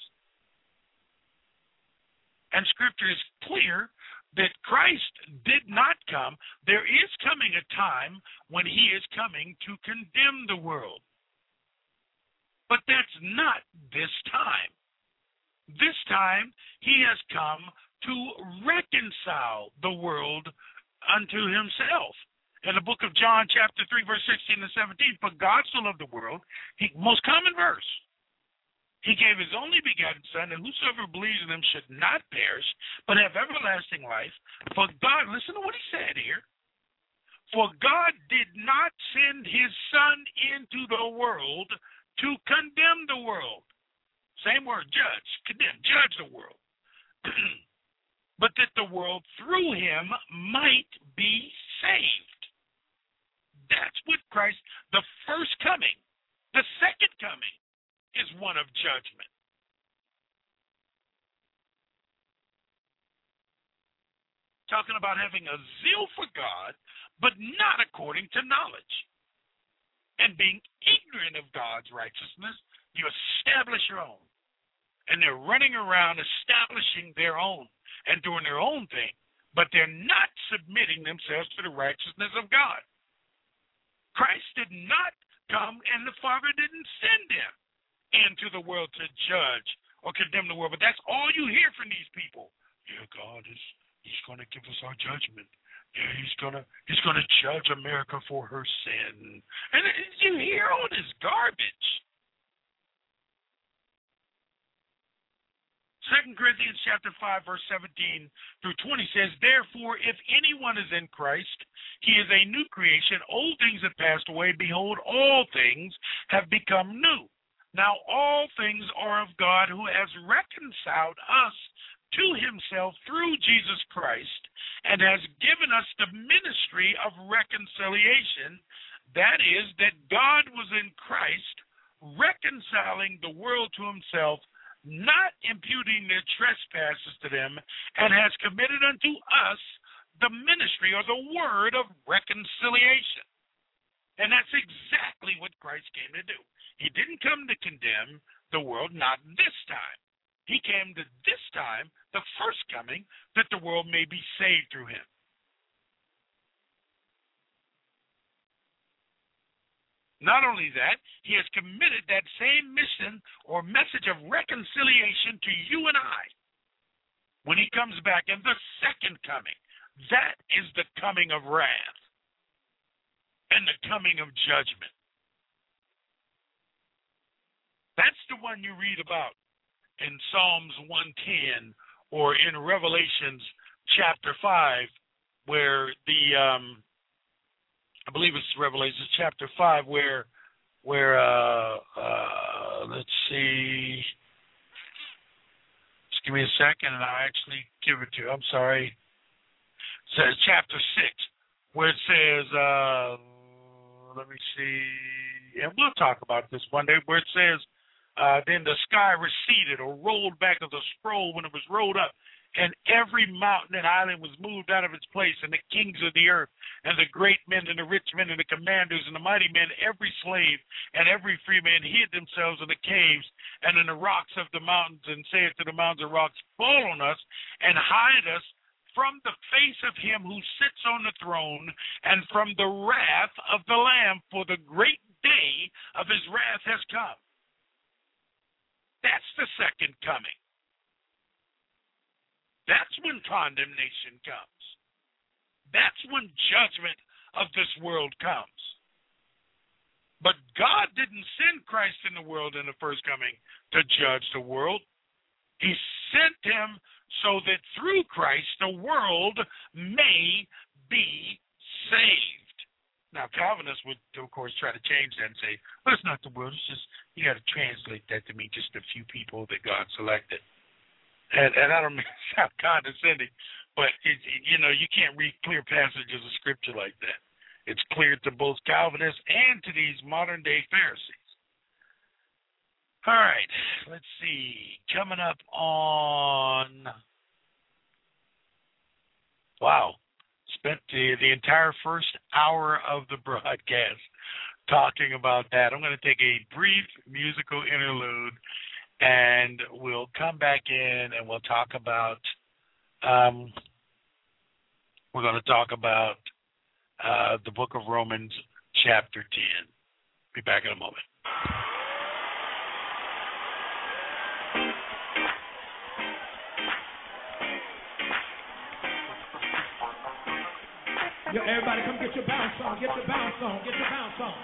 And Scripture is clear that Christ did not come. There is coming a time when he is coming to condemn the world. But that's not this time. This time, he has come to reconcile the world unto himself. In the book of John, chapter 3, verse 16-17, for God so loved the world, most common verse, he gave his only begotten Son, and whosoever believes in him should not perish, but have everlasting life. For God, listen to what he said here, for God did not send his Son into the world to condemn the world. Same word, judge, condemn, judge the world. But that the world through him might be saved. That's what Christ, the first coming, the second coming, is one of judgment. Talking about having a zeal for God, but not according to knowledge. And being ignorant of God's righteousness, you establish your own. And they're running around establishing their own and doing their own thing, but they're not submitting themselves to the righteousness of God. Christ did not come, and the Father didn't send him into the world to judge or condemn the world. But that's all you hear from these people. Yeah, God he's going to give us our judgment. Yeah, he's going to judge America for her sin. And you hear all this garbage. 2 Corinthians chapter 5, verse 17-20 says, therefore, if anyone is in Christ, he is a new creation. Old things have passed away. Behold, all things have become new. Now all things are of God, who has reconciled us to himself through Jesus Christ and has given us the ministry of reconciliation. That is, that God was in Christ reconciling the world to himself, not imputing their trespasses to them, and has committed unto us the ministry or the word of reconciliation. And that's exactly what Christ came to do. He didn't come to condemn the world, not this time. He came to this time, the first coming, that the world may be saved through him. Not only that, he has committed that same mission or message of reconciliation to you and I when he comes back in the second coming. That is the coming of wrath and the coming of judgment. That's the one you read about in Psalms 110 or in Revelations chapter 5, where I believe it's Revelation chapter 5, where let's see. Just give me a second, and I'll actually give it to you. I'm sorry. It says chapter 6, where it says, let me see, and we'll talk about this one day, where it says, then the sky receded or rolled back of the scroll when it was rolled up, and every mountain and island was moved out of its place, and the kings of the earth, and the great men, and the rich men, and the commanders, and the mighty men, every slave, and every free man hid themselves in the caves, and in the rocks of the mountains, and said to the mountains and rocks, fall on us, and hide us from the face of him who sits on the throne, and from the wrath of the Lamb, for the great day of his wrath has come. That's the second coming. That's when condemnation comes. That's when judgment of this world comes. But God didn't send Christ in the world in the first coming to judge the world. He sent him so that through Christ the world may be saved. Now, Calvinists would, of course, try to change that and say, well, it's not the world. It's just, you got to translate that to mean just a few people that God selected. And I don't mean to sound condescending, but, you can't read clear passages of Scripture like that. It's clear to both Calvinists and to these modern-day Pharisees. All right, let's see. Coming up on, spent the entire first hour of the broadcast talking about that. I'm going to take a brief musical interlude, and we'll come back in and we'll talk about, the book of Romans chapter 10. Be back in a moment. Yo, everybody come get your bounce on, get your bounce on, get your bounce on.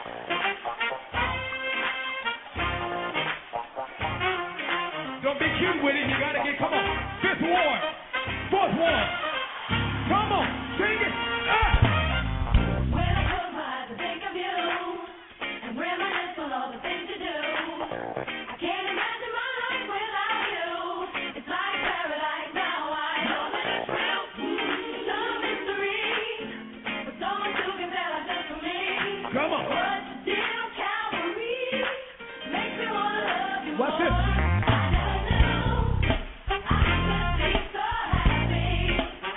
Don't be cute with it, you gotta get, come on. Fifth ward, fourth ward. Come on, sing it. When I close my eyes, I think of you, and reminisce on all the things you do. I can't imagine my life without you. It's like paradise now, I know that it's real. It's no mystery, but so much you can tell us just for me. Come on. What you did on Calvary makes me wanna love you Watch more. this. I never knew I could be so happy.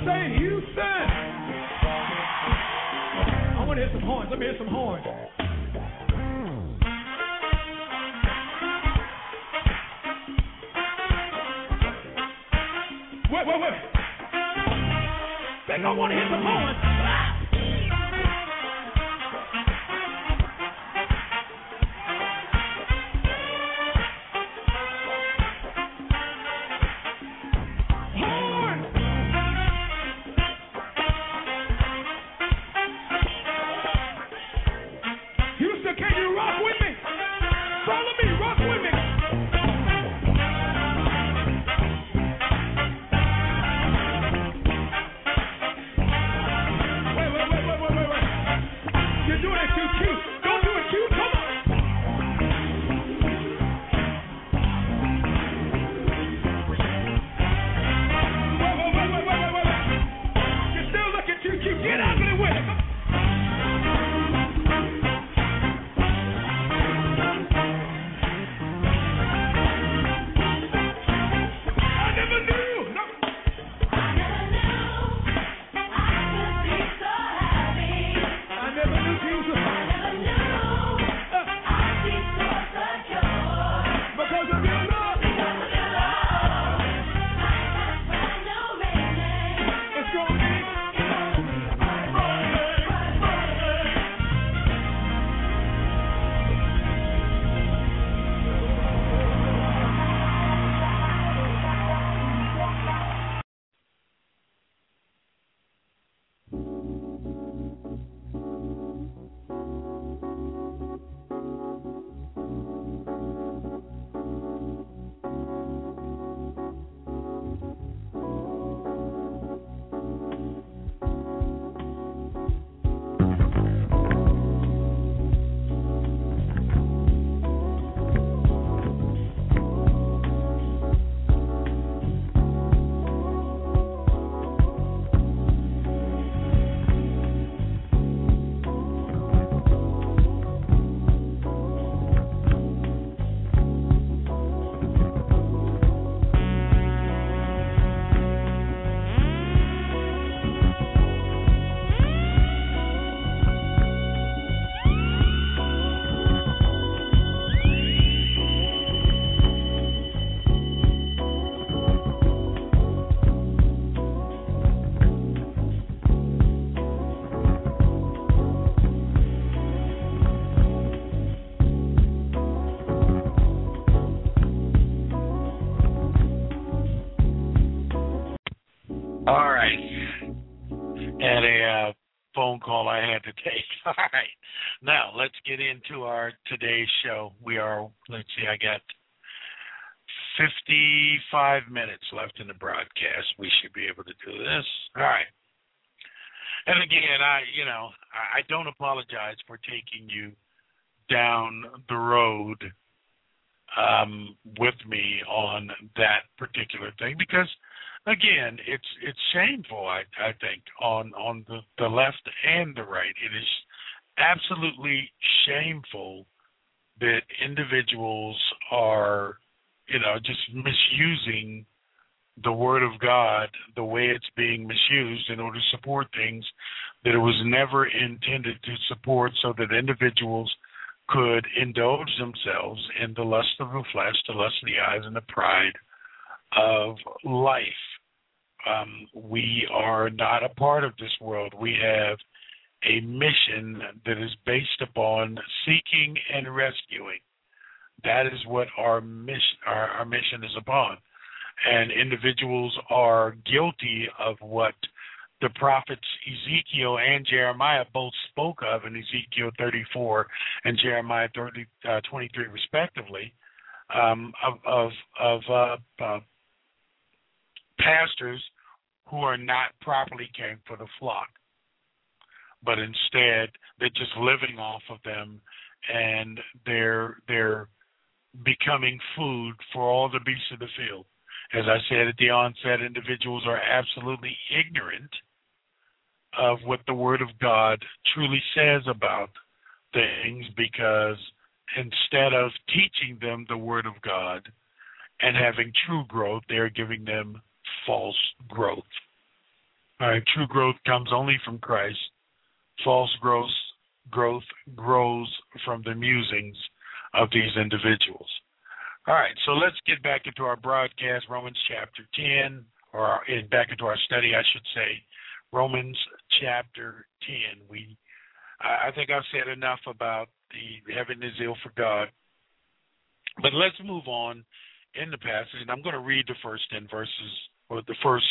say Houston. I want to hear some horns. Let me hear some horns. Wait. Think I want to hear some horns. All right. Had a phone call I had to take. All right. Now, let's get into our today's show. I got 55 minutes left in the broadcast. We should be able to do this. All right. And again, I don't apologize for taking you down the road with me on that particular thing because, again, it's shameful, I think, on the left and the right. It is absolutely shameful that individuals are, just misusing the Word of God the way it's being misused in order to support things that it was never intended to support, so that individuals could indulge themselves in the lust of the flesh, the lust of the eyes, and the pride of life. We are not a part of this world. We have a mission that is based upon seeking and rescuing. That is what our mission is upon. And individuals are guilty of what the prophets Ezekiel and Jeremiah both spoke of in Ezekiel 34 and Jeremiah 23 respectively, of pastors who are not properly caring for the flock, but instead they're just living off of them, and they're becoming food for all the beasts of the field. As I said at the onset, individuals are absolutely ignorant of what the Word of God truly says about things, because instead of teaching them the Word of God and having true growth, they're giving them false growth. All right, true growth comes only from Christ. False growth grows from the musings of these individuals. All right, so let's get back into our broadcast, Romans chapter 10, back into our study, I should say, Romans chapter 10. I think I've said enough about the having the zeal for God, but let's move on in the passage, and I'm going to read the first 10 verses, or the first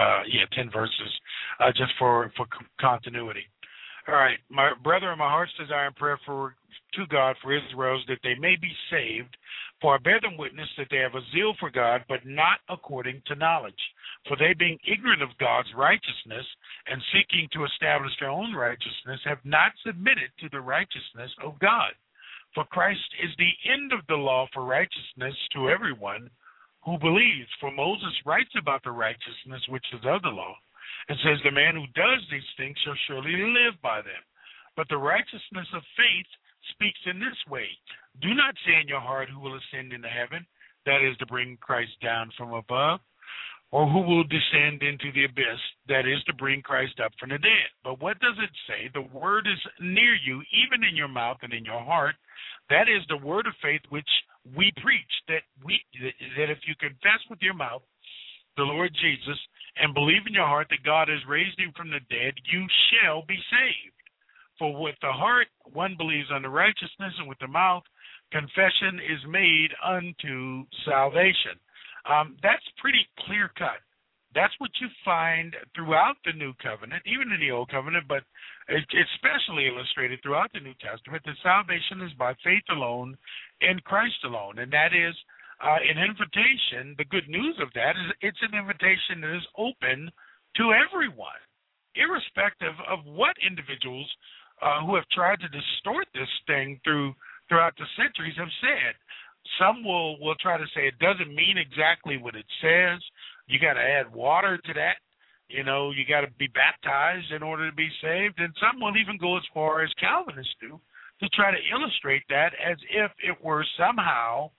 10 verses, just for continuity. All right, my brother, my heart's desire and prayer to God for Israel is that they may be saved. For I bear them witness that they have a zeal for God, but not according to knowledge. For they, being ignorant of God's righteousness and seeking to establish their own righteousness, have not submitted to the righteousness of God. For Christ is the end of the law for righteousness to everyone who believes. For Moses writes about the righteousness which is of the law, and says, the man who does these things shall surely live by them. But the righteousness of faith speaks in this way. Do not say in your heart, who will ascend into heaven, that is to bring Christ down from above, or who will descend into the abyss, that is to bring Christ up from the dead. But what does it say? The word is near you, even in your mouth and in your heart. That is the word of faith which we preach, that if you confess with your mouth the Lord Jesus and believe in your heart that God has raised him from the dead, you shall be saved. For with the heart one believes unto righteousness, and with the mouth confession is made unto salvation. That's pretty clear cut. That's what you find throughout the New Covenant, even in the Old Covenant, but especially illustrated throughout the New Testament, that salvation is by faith alone in Christ alone. And that is an invitation. The good news of that is it's an invitation that is open to everyone, irrespective of what individuals who have tried to distort this thing throughout the centuries have said. Some will try to say it doesn't mean exactly what it says. You got to add water to that. You got to be baptized in order to be saved. And some will even go as far as Calvinists do to try to illustrate that as if it were somehow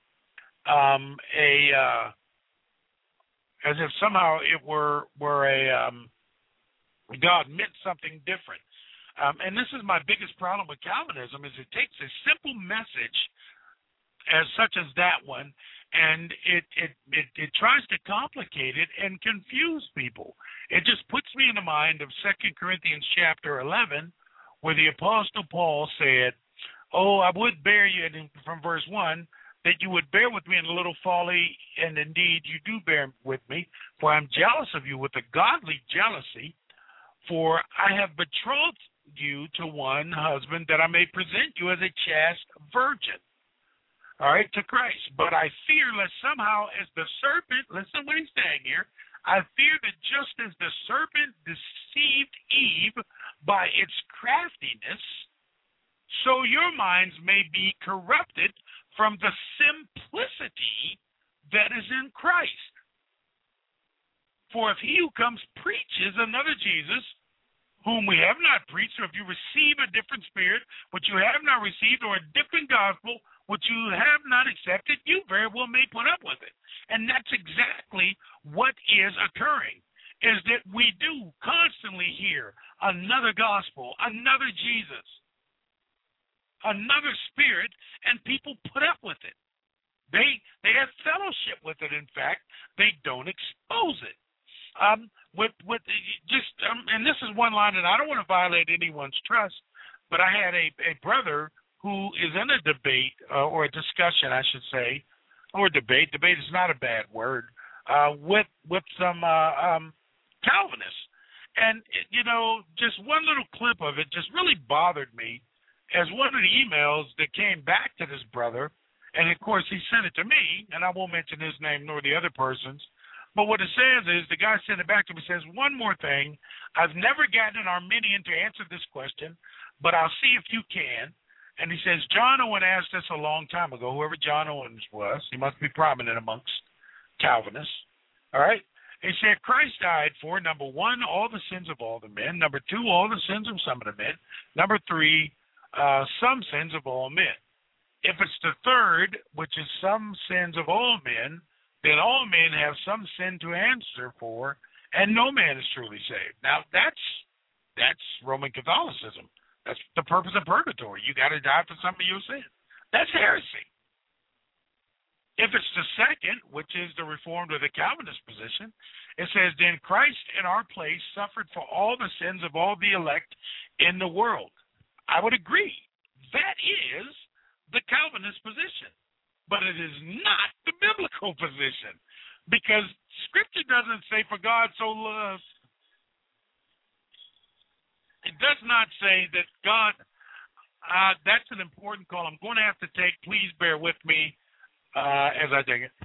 God meant something different. And this is my biggest problem with Calvinism, is it takes a simple message as such as that one, and it tries to complicate it and confuse people. It just puts me in the mind of 2 Corinthians chapter 11, where the Apostle Paul said, oh, I would bear you, from verse 1, that you would bear with me in a little folly, and indeed you do bear with me, for I am jealous of you with a godly jealousy, for I have betrothed you to one husband, that I may present you as a chaste virgin, all right, to Christ. But I fear lest somehow, as the serpent, listen what he's saying here, I fear that just as the serpent deceived Eve by its craftiness, so your minds may be corrupted from the simplicity that is in Christ. For if he who comes preaches another Jesus, whom we have not preached, or if you receive a different spirit, which you have not received, or a different gospel, which you have not accepted, you very well may put up with it. And that's exactly what is occurring, is that we do constantly hear another gospel, another Jesus, another spirit, and people put up with it. They have fellowship with it. In fact, they don't expose it. And this is one line, and I don't want to violate anyone's trust, but I had a brother who is in a debate, or a discussion, I should say, or debate. Debate is not a bad word, with some Calvinists. And, just one little clip of it just really bothered me, as one of the emails that came back to this brother, and of course he sent it to me, and I won't mention his name nor the other person's, but what it says is, the guy sent it back to me, says, one more thing, I've never gotten an Arminian to answer this question, but I'll see if you can. And he says, John Owen asked this a long time ago, whoever John Owen was, he must be prominent amongst Calvinists, all right? He said, Christ died for, number one, all the sins of all the men, number two, all the sins of some of the men, number three, some sins of all men. If it's the third, which is some sins of all men, then all men have some sin to answer for, and no man is truly saved. Now, that's Roman Catholicism. That's the purpose of purgatory. You got to die for some of your sin. That's heresy. If it's the second, which is the Reformed or the Calvinist position, it says, then Christ in our place suffered for all the sins of all the elect in the world. I would agree. That is the Calvinist position. But it is not the biblical position. Because Scripture doesn't say, for God so loved. It does not say that God, that's an important call I'm going to have to take. Please bear with me as I take it.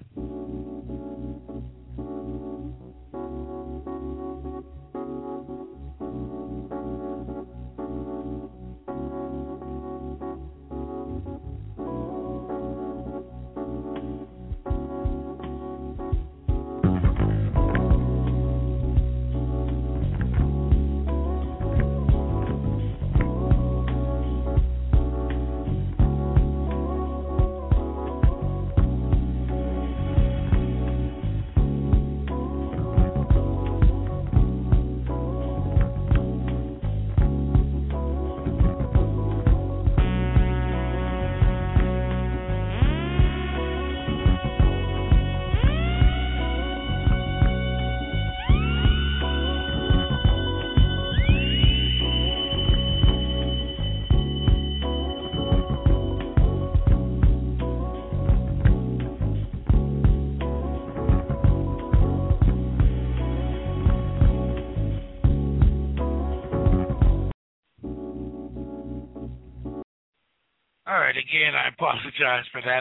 All right, again, I apologize for that.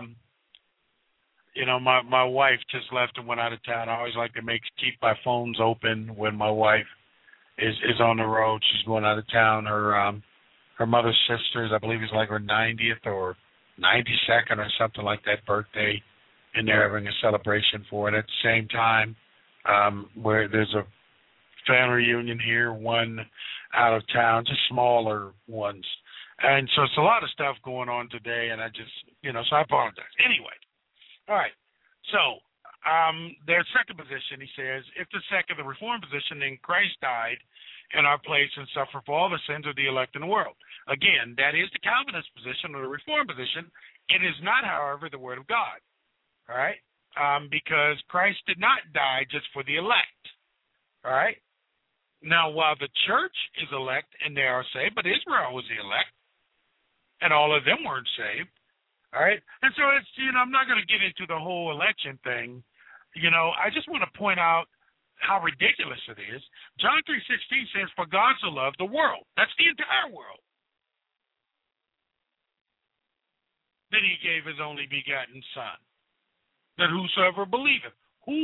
My wife just left and went out of town. I always like to keep my phones open when my wife is on the road. She's going out of town. Her mother's sister's, I believe, is like her 90th or 92nd or something like that birthday, and they're having a celebration for it. At the same time, where there's a family reunion here, one out of town, just smaller ones. And so it's a lot of stuff going on today, and I just, so I apologize. Anyway, all right. So their second position, he says, if the second, the Reformed position, then Christ died in our place and suffered for all the sins of the elect in the world. Again, that is the Calvinist position or the Reformed position. It is not, however, the Word of God, all right, because Christ did not die just for the elect, all right. Now, while the church is elect and they are saved, but Israel was the elect, and all of them weren't saved, all right? And so it's, I'm not going to get into the whole election thing. I just want to point out how ridiculous it is. John 3:16 says, for God so loved the world. That's the entire world. Then he gave his only begotten Son, that whosoever believeth,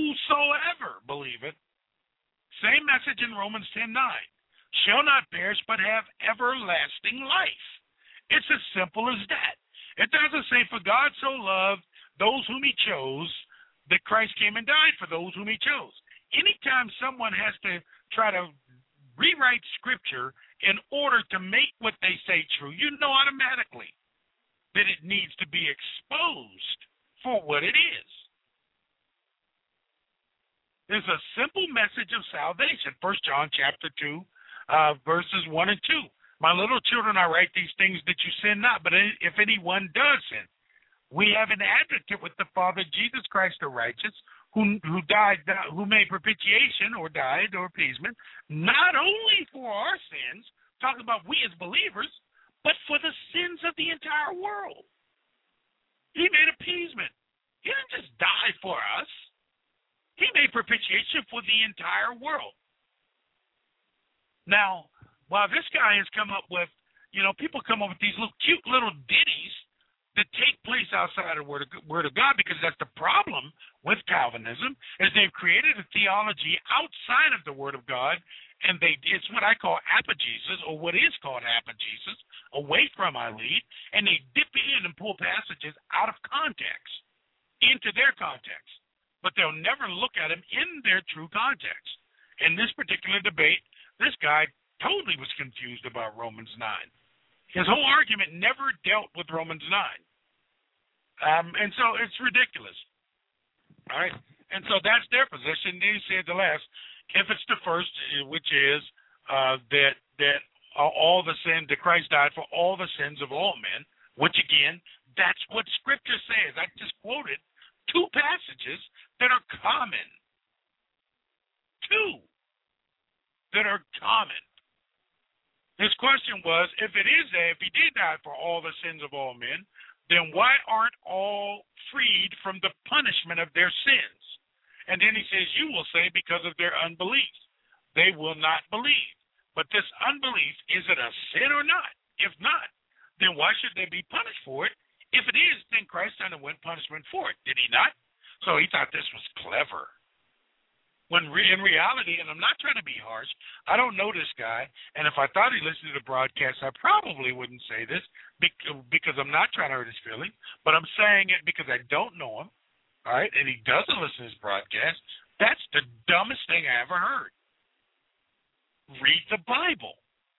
same message in Romans 10:9, shall not perish but have everlasting life. It's as simple as that. It doesn't say, for God so loved those whom he chose, that Christ came and died for those whom he chose. Anytime someone has to try to rewrite Scripture in order to make what they say true, you know automatically that it needs to be exposed for what it is. There's a simple message of salvation. 1 John chapter 2, verses 1 and 2. My little children, I write these things that you sin not, but if anyone does sin, we have an advocate with the Father, Jesus Christ the righteous, who made propitiation or died or appeasement, not only for our sins, talking about we as believers, but for the sins of the entire world. He made appeasement. He didn't just die for us. He made propitiation for the entire world. Now, while this guy has come up with, people come up with these cute little ditties that take place outside of the Word of God, because that's the problem with Calvinism, is they've created a theology outside of the Word of God, and it's what I call apogesis, or what is called apogesis, away from our lead, and they dip in and pull passages out of context into their context. But they'll never look at them in their true context. In this particular debate, this guy totally was confused about Romans 9. His whole argument never dealt with Romans 9. And so it's ridiculous. All right? And so that's their position. Then he said the last, if it's the first, which is that all the sin, that Christ died for all the sins of all men, which again, that's what Scripture says. I just quoted two passages that are common. Two that are common. His question was, if he did die for all the sins of all men, then why aren't all freed from the punishment of their sins? And then he says, you will say because of their unbelief. They will not believe. But this unbelief, is it a sin or not? If not, then why should they be punished for it? If it is, then Christ underwent punishment for it. Did he not? So he thought this was clever. When in reality, and I'm not trying to be harsh, I don't know this guy, and if I thought he listened to the broadcast, I probably wouldn't say this because I'm not trying to hurt his feelings, but I'm saying it because I don't know him, all right, and he doesn't listen to his broadcast. That's the dumbest thing I ever heard. Read the Bible.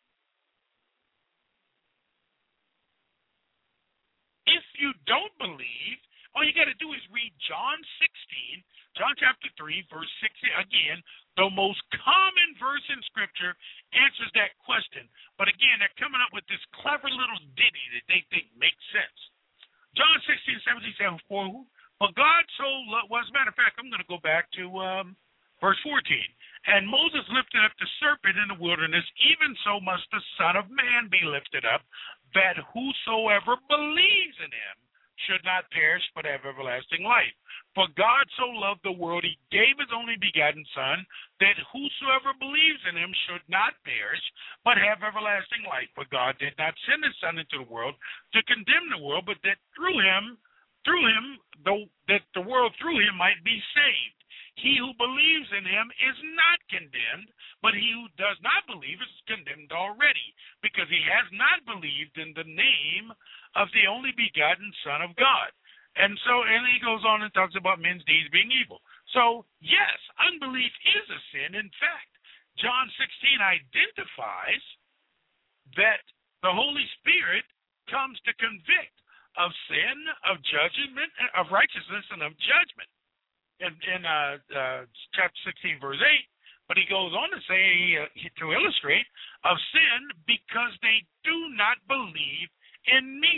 If you don't believe, all you got to do is read John 16, John chapter 3, verse 16. Again, the most common verse in Scripture answers that question. But again, they're coming up with this clever little ditty that they think makes sense. John 16, 17, 7, 4. For God so loved, well, as a matter of fact, I'm going to go back to verse 14. And Moses lifted up the serpent in the wilderness, even so must the Son of Man be lifted up, that whosoever believes in him should not perish but have everlasting life. For God so loved the world, he gave his only begotten Son, that whosoever believes in him should not perish but have everlasting life. For God did not send his Son into the world to condemn the world, but that that the world through him might be saved. He who believes in him is not condemned, but he who does not believe is condemned already, because he has not believed in the name of the only begotten Son of God. And he goes on and talks about men's deeds being evil. So, yes, unbelief is a sin. In fact, John 16 identifies that the Holy Spirit comes to convict of sin, of judgment, of righteousness, and of judgment. In chapter 16, verse 8, but he goes on to say, to illustrate, of sin because they do not believe in me.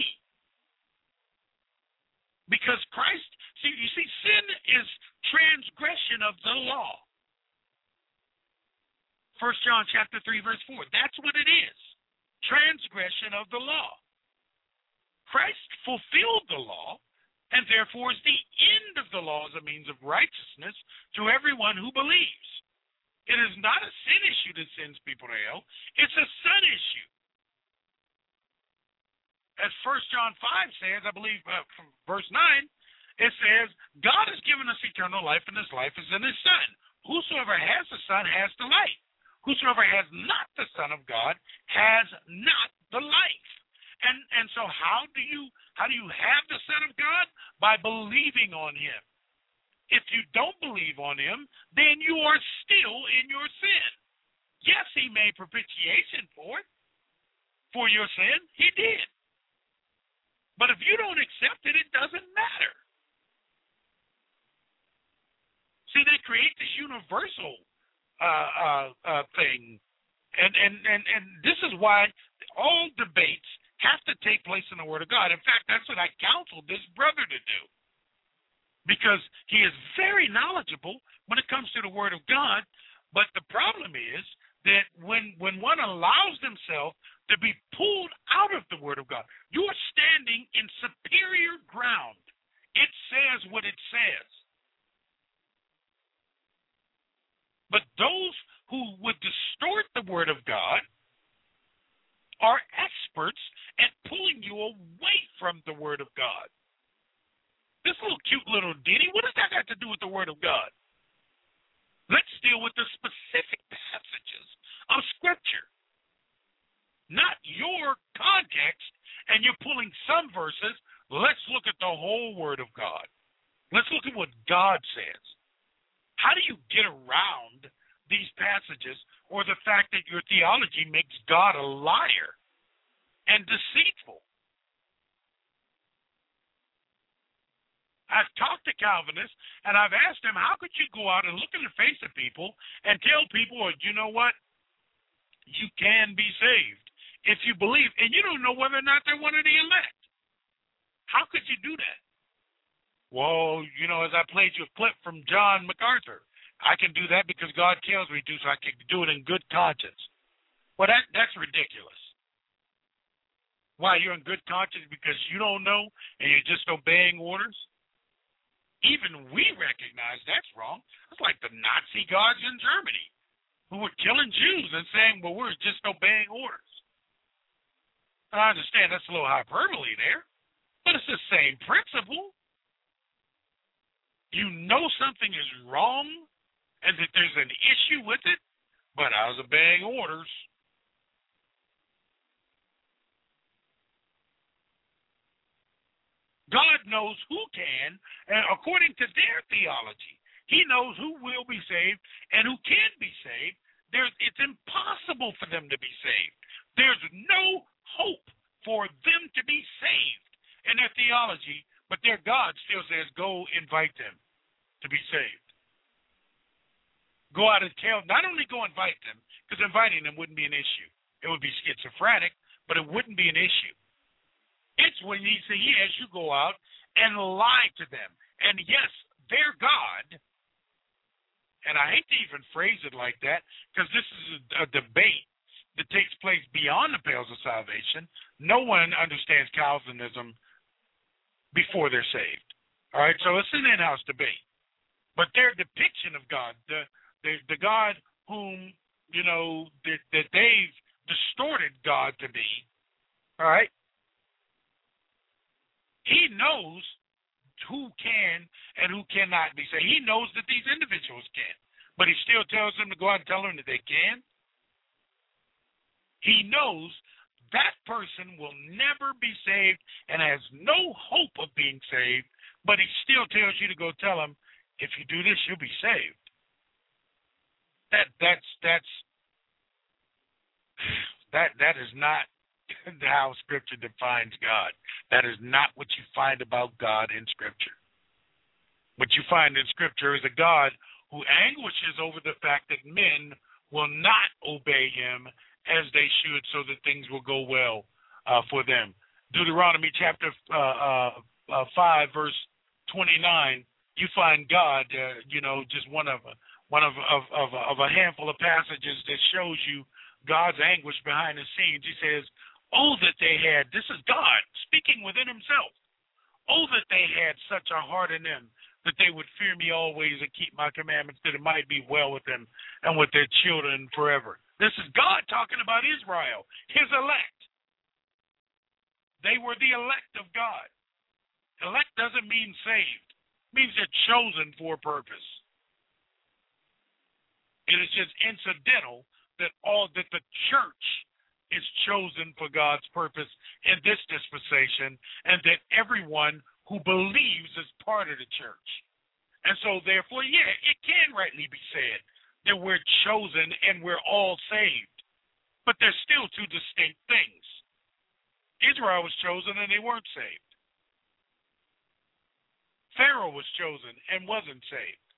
Because Christ, you see, sin is transgression of the law. 1 John chapter 3, verse 4, that's what it is. Transgression of the law. Christ fulfilled the law, and therefore is the end of the law as a means of righteousness to everyone who believes. It is not a sin issue that sends people to hell. It's a son issue. As 1 John 5 says, I believe from verse 9, it says, God has given us eternal life, and this life is in his Son. Whosoever has the Son has the life. Whosoever has not the Son of God has not the life. And so how do you have the Son of God? By believing on him. If you don't believe on him, then you are still in your sin. Yes, he made propitiation for your sin. He did. But if you don't accept it, it doesn't matter. See, they create this universal thing. And this is why all debates have to take place in the Word of God. In fact, that's what I counseled this brother to do. Because he is very knowledgeable when it comes to the Word of God. But the problem is that when one allows themselves to be pulled out of the Word of God, you're standing in superior ground. It says what it says. But those who would distort the Word of God are experts at pulling you away from the Word of God. This little cute little ditty, what does that got to do with the Word of God? Let's deal with the specific passages of Scripture, not your context, and you're pulling some verses. Let's look at the whole Word of God. Let's look at what God says. How do you get around these passages or the fact that your theology makes God a liar and deceitful? I've talked to Calvinists, and I've asked them, how could you go out and look in the face of people and tell people, well, you know what? You can be saved if you believe, and you don't know whether or not they're one of the elect. How could you do that? Well, as I played you a clip from John MacArthur, I can do that because God tells me to, so I can do it in good conscience. Well, that's ridiculous. Why, you're in good conscience because you don't know and you're just obeying orders? Even we recognize that's wrong. It's like the Nazi guards in Germany who were killing Jews and saying, well, we're just obeying orders. I understand that's a little hyperbole there, but it's the same principle. You know something is wrong and that there's an issue with it, but I was obeying orders. God knows who can, and according to their theology, he knows who will be saved and who can be saved. It's impossible for them to be saved. There's no hope for them to be saved in their theology, but their God still says, go invite them to be saved. Go out and tell, not only go invite them, because inviting them wouldn't be an issue. It would be schizophrenic, but it wouldn't be an issue. It's when he says, yes, you go out and lie to them. And yes, their God, and I hate to even phrase it like that, because this is a debate that takes place beyond the pales of salvation. No one understands Calvinism before they're saved. All right, so it's an in-house debate. But their depiction of God, the God whom, that they've distorted God to be, all right, he knows who can and who cannot be saved. He knows that these individuals can, but he still tells them to go out and tell them that they can. He knows that person will never be saved and has no hope of being saved, but he still tells you to go tell them, if you do this, you'll be saved. That is not how Scripture defines God. That is not what you find about God in Scripture. What you find in Scripture is a God who anguishes over the fact that men will not obey him as they should so that things will go well for them. Deuteronomy chapter 5, verse 29, you find God, just one of a handful of passages that shows you God's anguish behind the scenes. He says, oh, that they had, this is God speaking within himself, oh, that they had such a heart in them that they would fear me always and keep my commandments, that it might be well with them and with their children forever. This is God talking about Israel, his elect. They were the elect of God. Elect doesn't mean saved. It means they're chosen for a purpose. It is just incidental that the church is chosen for God's purpose in this dispensation, and that everyone who believes is part of the church. And so, therefore, yeah, it can rightly be said that we're chosen and we're all saved. But there's still two distinct things. Israel was chosen and they weren't saved. Pharaoh was chosen and wasn't saved.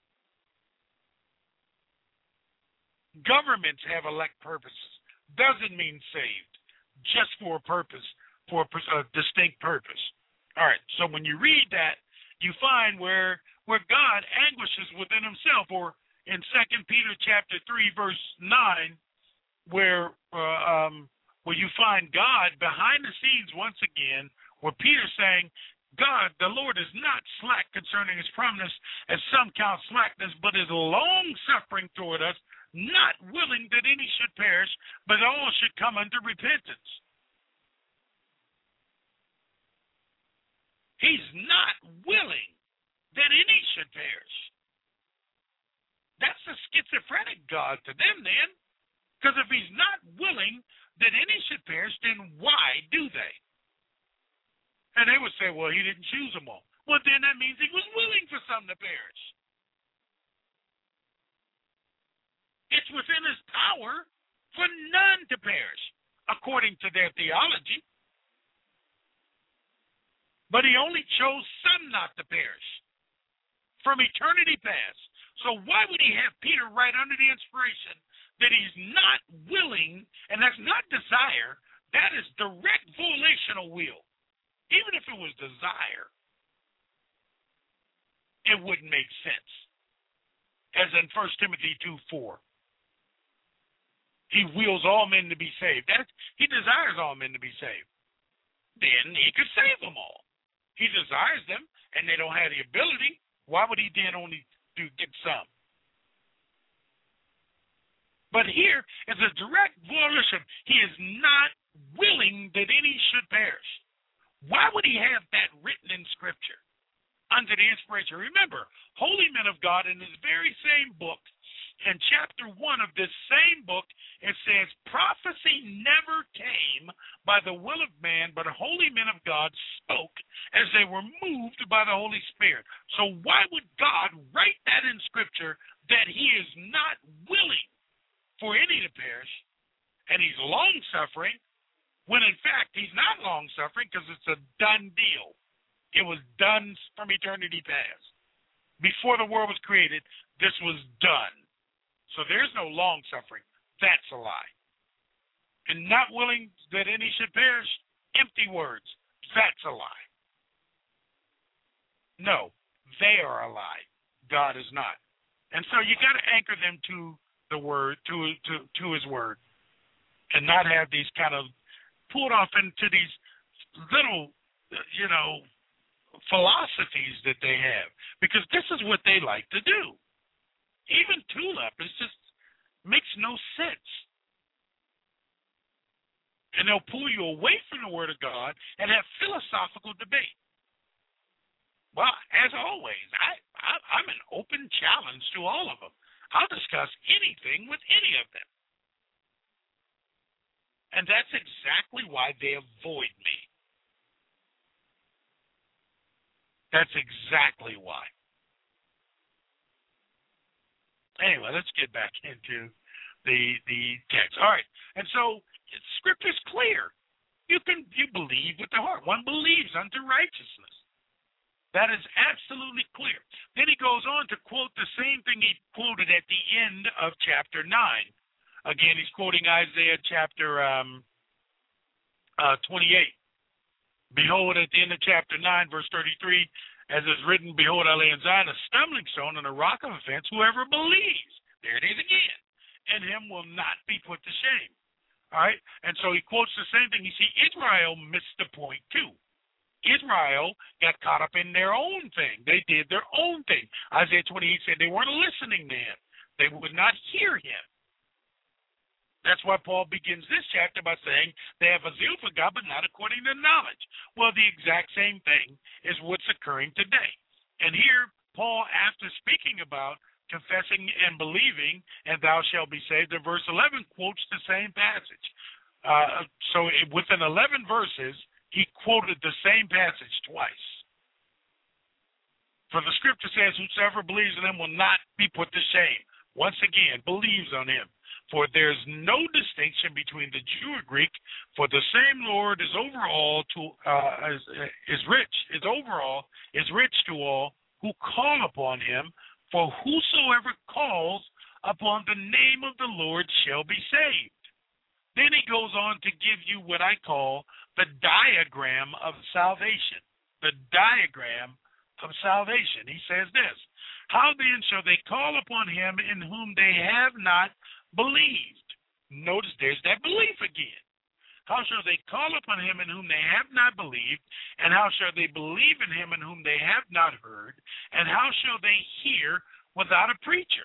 Governments have elect purposes. Doesn't mean saved, just for a purpose, for a distinct purpose. All right, so when you read that, you find where God anguishes within himself, or in 2 Peter chapter 3, verse 9, where you find God behind the scenes once again, where Peter's saying, God, the Lord is not slack concerning his promise, as some count slackness, but is long-suffering toward us, not willing that any should perish, but all should come unto repentance. He's not willing that any should perish. That's a schizophrenic God to them then, because if he's not willing that any should perish, then why do they? And they would say, well, he didn't choose them all. Well, then that means he was willing for some to perish. It's within his power for none to perish, according to their theology. but he only chose some not to perish from eternity past. So why would he have Peter write under the inspiration that he's not willing, and that's not desire, that is direct volitional will. Even if it was desire, it wouldn't make sense. As in 1 Timothy 2:4. He wills all men to be saved. He desires all men to be saved. Then he could save them all. He desires them, and they don't have the ability. Why would he then only get some? But here is a direct volition. He is not willing that any should perish. Why would he have that written in Scripture under the inspiration? Remember, holy men of God, in this very same book, in chapter 1 of this same book, it says, prophecy never came by the will of man, but holy men of God spoke as they were moved by the Holy Spirit. So why would God write that in Scripture that he is not willing for any to perish, and he's long-suffering, when in fact he's not long-suffering because it's a done deal. It was done from eternity past. Before the world was created, this was done. So there's no long-suffering. That's a lie. And not willing that any should perish, empty words. That's a lie. No, they are a lie. God is not. And so you got to anchor them to the word, to his word, and not have these kind of pulled off into these little, philosophies that they have, because this is what they like to do. Even Tulip, it just makes no sense. And they'll pull you away from the Word of God and have philosophical debate. Well, as always, I'm an open challenge to all of them. I'll discuss anything with any of them. And that's exactly why they avoid me. That's exactly why. Anyway, let's get back into the text. All right. And so Scripture's clear. You believe with the heart. One believes unto righteousness. That is absolutely clear. Then he goes on to quote the same thing he quoted at the end of chapter 9. Again, he's quoting Isaiah chapter 28. Behold, at the end of chapter 9, verse 33, as is written, behold, I lay in Zion a stumbling stone and a rock of offense. Whoever believes, there it is again, and him will not be put to shame. All right? And so he quotes the same thing. You see, Israel missed the point too. Israel got caught up in their own thing. They did their own thing. Isaiah 28 said they weren't listening to him. They would not hear him. That's why Paul begins this chapter by saying they have a zeal for God, but not according to knowledge. Well, the exact same thing is what's occurring today. And here, Paul, after speaking about confessing and believing, and thou shalt be saved, in verse 11 quotes the same passage. So within 11 verses, he quoted the same passage twice. For the Scripture says, whosoever believes in him will not be put to shame. Once again, believes on him. For there is no distinction between the Jew or Greek, for the same Lord is rich to all who call upon him. For whosoever calls upon the name of the Lord shall be saved. Then he goes on to give you what I call the diagram of salvation. The diagram of salvation. He says this: how then shall they call upon him in whom they have not believed? Notice there's that belief again. How shall they call upon him in whom they have not believed? And how shall they believe in him in whom they have not heard? And how shall they hear without a preacher?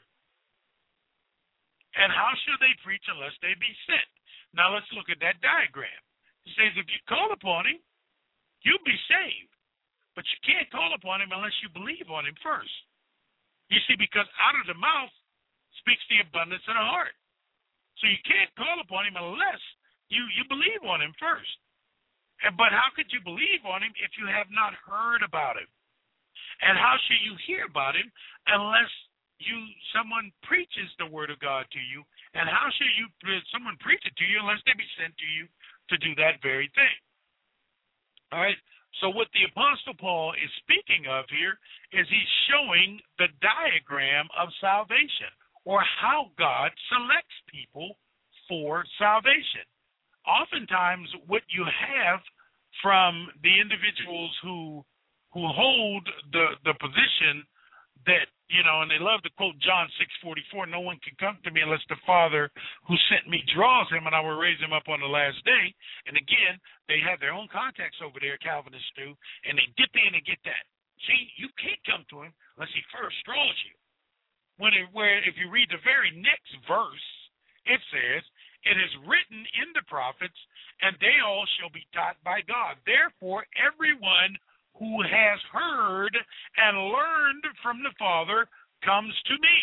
And how shall they preach unless they be sent? Now let's look at that diagram. It says if you call upon him, you'll be saved. But you can't call upon him unless you believe on him first. You see, because out of the mouth speaks the abundance of the heart. So you can't call upon him unless you believe on him first. But how could you believe on him if you have not heard about him? And how should you hear about him unless someone preaches the word of God to you? And how should someone preach it to you unless they be sent to you to do that very thing? All right. So what the Apostle Paul is speaking of here is he's showing the diagram of salvation, or how God selects people for salvation. Oftentimes what you have from the individuals who hold the position that, and they love to quote John 6:44, no one can come to me unless the Father who sent me draws him, and I will raise him up on the last day. And again, they have their own context over there, Calvinists do, and they get there and they get that. See, you can't come to him unless he first draws you. Where if you read the very next verse, it says, it is written in the prophets, and they all shall be taught by God. Therefore, everyone who has heard and learned from the Father comes to me.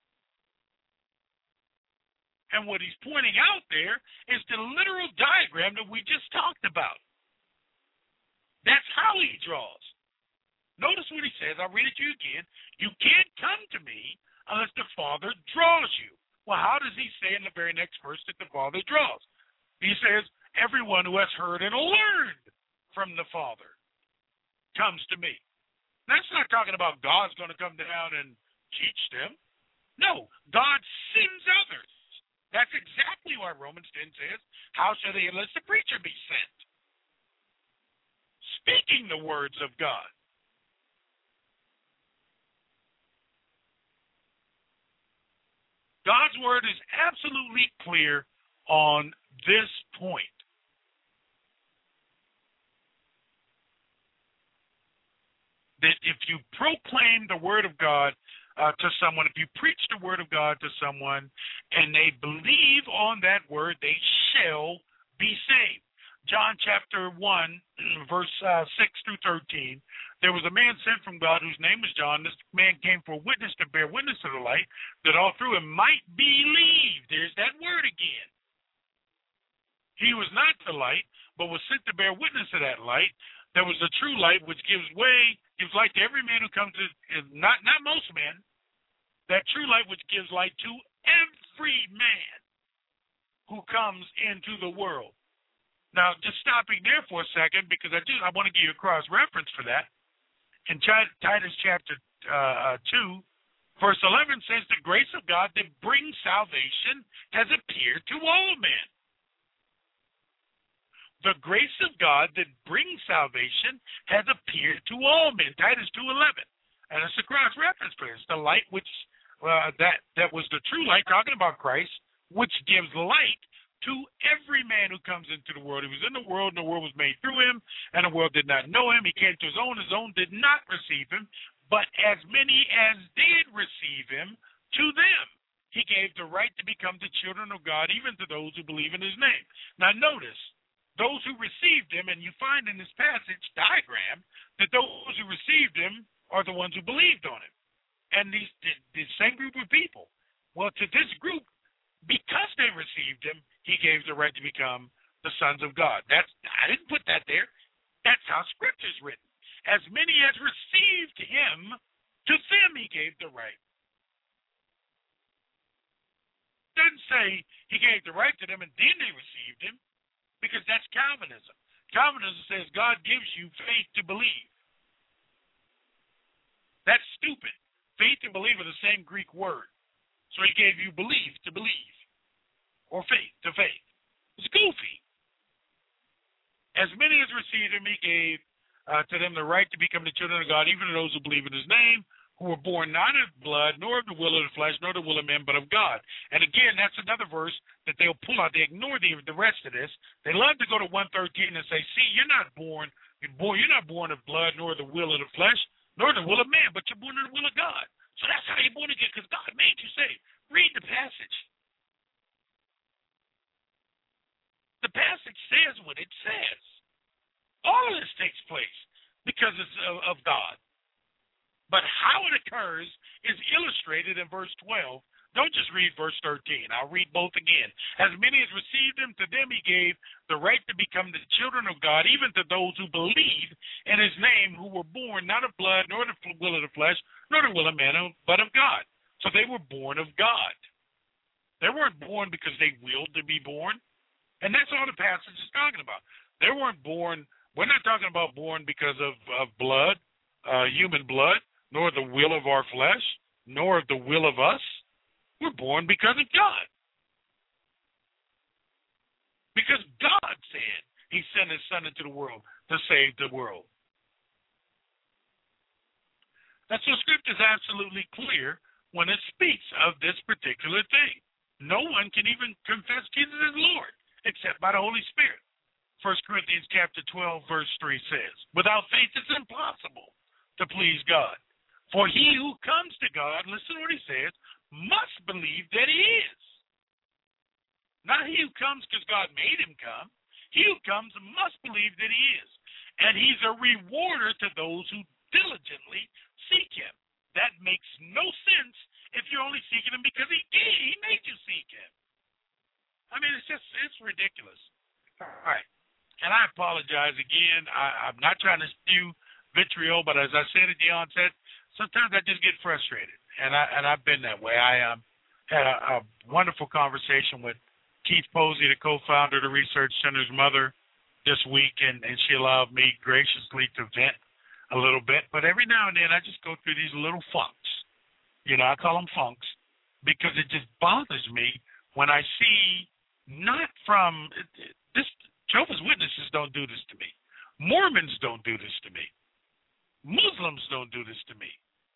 And what he's pointing out there is the literal diagram that we just talked about. That's how he draws. Notice what he says. I'll read it to you again. You can't come to me unless the Father draws you. Well, how does he say in the very next verse that the Father draws? He says, everyone who has heard and learned from the Father comes to me. That's not talking about God's going to come down and teach them. No, God sends others. That's exactly why Romans 10 says, how shall they unless the preacher be sent? Speaking the words of God. God's word is absolutely clear on this point. That if you proclaim the word of God to someone, if you preach the word of God to someone, and they believe on that word, they shall be saved. John chapter 1, verse 6 through 13, there was a man sent from God whose name was John. This man came for a witness to bear witness to the light, that all through him might believe. There's that word again. He was not the light, but was sent to bear witness to that light. There was the true light, which gives light to every man who comes to, not most men, that true light which gives light to every man who comes into the world. Now, just stopping there for a second, because I want to give you a cross-reference for that. In Titus chapter 2, verse 11 says, the grace of God that brings salvation has appeared to all men. The grace of God that brings salvation has appeared to all men. Titus 2:11. And it's a cross-reference for this. The light which, that was the true light, talking about Christ, which gives light to every man who comes into the world. He was in the world, and the world was made through him, and the world did not know him. He came to his own did not receive him. But as many as did receive him, to them he gave the right to become the children of God, even to those who believe in his name. Now notice, those who received him, and you find in this passage diagram that those who received him are the ones who believed on him. And the same group of people. Well, to this group, because they received him, he gave the right to become the sons of God. I didn't put that there. That's how Scripture's written. As many as received him, to them he gave the right. It doesn't say he gave the right to them and then they received him, because that's Calvinism. Calvinism says God gives you faith to believe. That's stupid. Faith and believe are the same Greek word. So he gave you belief to believe, or faith to faith. It's goofy. As many as received him, he gave to them the right to become the children of God, even to those who believe in his name, who were born not of blood, nor of the will of the flesh, nor the will of men, but of God. And again, that's another verse that they'll pull out. They ignore the rest of this. They love to go to 113 and say, see, you're not born of blood, nor the will of the flesh, nor the will of man, but you're born of the will of God. So that's how you're born again, because God made you saved. Read the passage. The passage says what it says. All of this takes place because it's of God. But how it occurs is illustrated in verse 12. Don't just read verse 13. I'll read both again. As many as received him, to them he gave the right to become the children of God, even to those who believe in his name, who were born not of blood, nor the will of the flesh, nor the will of man, but of God. So they were born of God. They weren't born because they willed to be born. And that's all the passage is talking about. They weren't born We're not talking about born because of blood, human blood, nor the will of our flesh, nor the will of us. We're born because of God. Because God said he sent his son into the world to save the world. And so Scripture is absolutely clear when it speaks of this particular thing. No one can even confess Jesus as Lord except by the Holy Spirit. 1 Corinthians chapter 12, verse 3 says, without faith it's impossible to please God. For he who comes to God, listen to what he says, must believe that he is. Not he who comes because God made him come. He who comes must believe that he is. And he's a rewarder to those who diligently seek him. That makes no sense if you're only seeking him because he made you seek him. I mean, it's ridiculous. All right. And I apologize again. I'm not trying to spew vitriol, but as I said at the onset, sometimes I just get frustrated, and I've been that way. I had a wonderful conversation with Keith Posey, the co-founder of the Research Center's mother, this week, and she allowed me graciously to vent a little bit. But every now and then I just go through these little funks. You know, I call them funks because it just bothers me when I see not from this. Jehovah's Witnesses don't do this to me. Mormons don't do this to me. Muslims don't do this to me.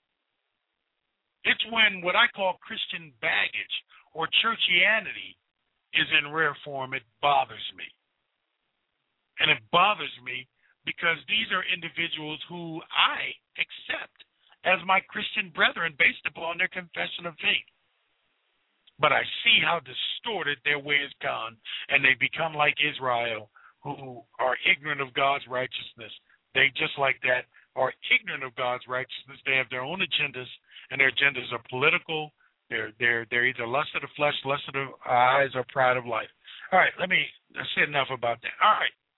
It's when what I call Christian baggage or churchianity is in rare form, it bothers me. And it bothers me because these are individuals who I accept as my Christian brethren based upon their confession of faith. But I see how distorted their way has gone, and they become like Israel, who are ignorant of God's righteousness. They, just like that, are ignorant of God's righteousness. They have their own agendas, and their agendas are political. They're either lust of the flesh, lust of the eyes, or pride of life. All right, I said enough about that. All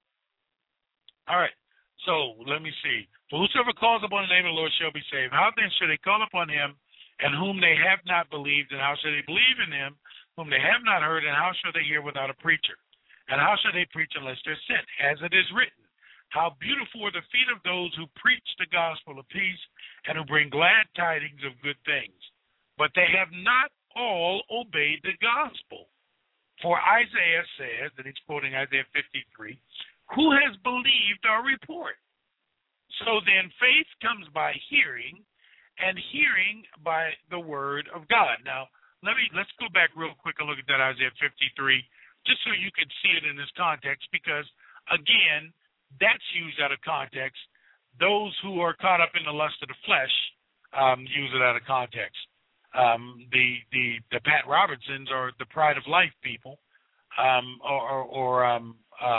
right. So let me see. For whosoever calls upon the name of the Lord shall be saved. How then should they call upon him and whom they have not believed? And how shall they believe in him whom they have not heard? And how shall they hear without a preacher? And how shall they preach unless they're sent? As it is written, how beautiful are the feet of those who preach the gospel of peace and who bring glad tidings of good things. But they have not all obeyed the gospel. For Isaiah says, and he's quoting Isaiah 53, who has believed our report? So then faith comes by hearing, and hearing by the word of God. Now, let's go back real quick and look at that Isaiah 53, just so you can see it in this context, because, again, that's used out of context. Those who are caught up in the lust of the flesh use it out of context. The Pat Robertsons are the pride of life people, the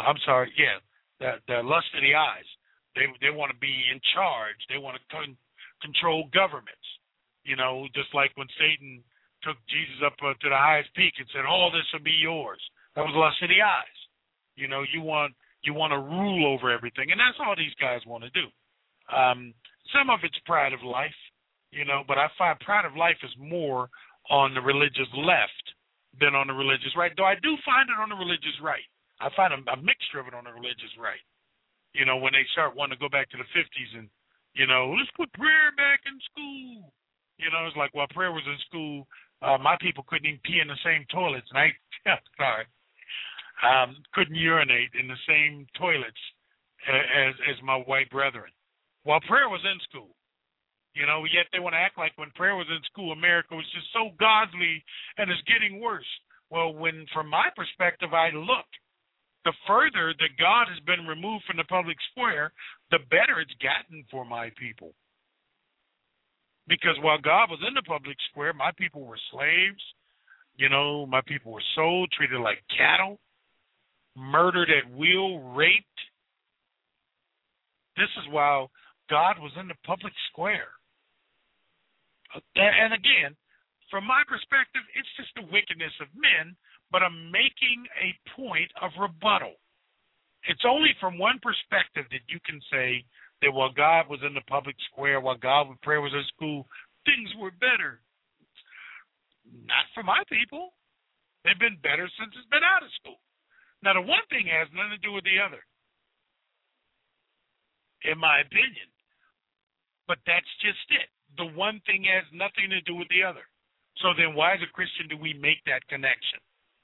lust of the eyes. They want to be in charge. They want to control governments. You know, just like when Satan took Jesus up to the highest peak and said, all this will be yours. That was lust of the eyes. You know, you want to rule over everything, and that's all these guys want to do. Some of it's pride of life, you know, but I find pride of life is more on the religious left than on the religious right, though I do find it on the religious right. I find a mixture of it on the religious right. You know, when they start wanting to go back to the 50s and, you know, let's put prayer back in school. You know, it's like, well, prayer was in school. My people couldn't even pee in the same toilets. And couldn't urinate in the same toilets as my white brethren. While prayer was in school. You know, yet they want to act like when prayer was in school, America was just so godly and it's getting worse. Well, when, from my perspective, I look, the further that God has been removed from the public square, the better it's gotten for my people. Because while God was in the public square, my people were slaves. You know, my people were sold, treated like cattle, murdered at will, raped. This is while God was in the public square. And again, from my perspective, it's just the wickedness of men, but I'm making a point of rebuttal. It's only from one perspective that you can say that while God was in the public square, while God with prayer was in school, things were better. Not for my people. They've been better since it's been out of school. Now, the one thing has nothing to do with the other. in my opinion. But that's just it. The one thing has nothing to do with the other. So then why, as a Christian, do we make that connection?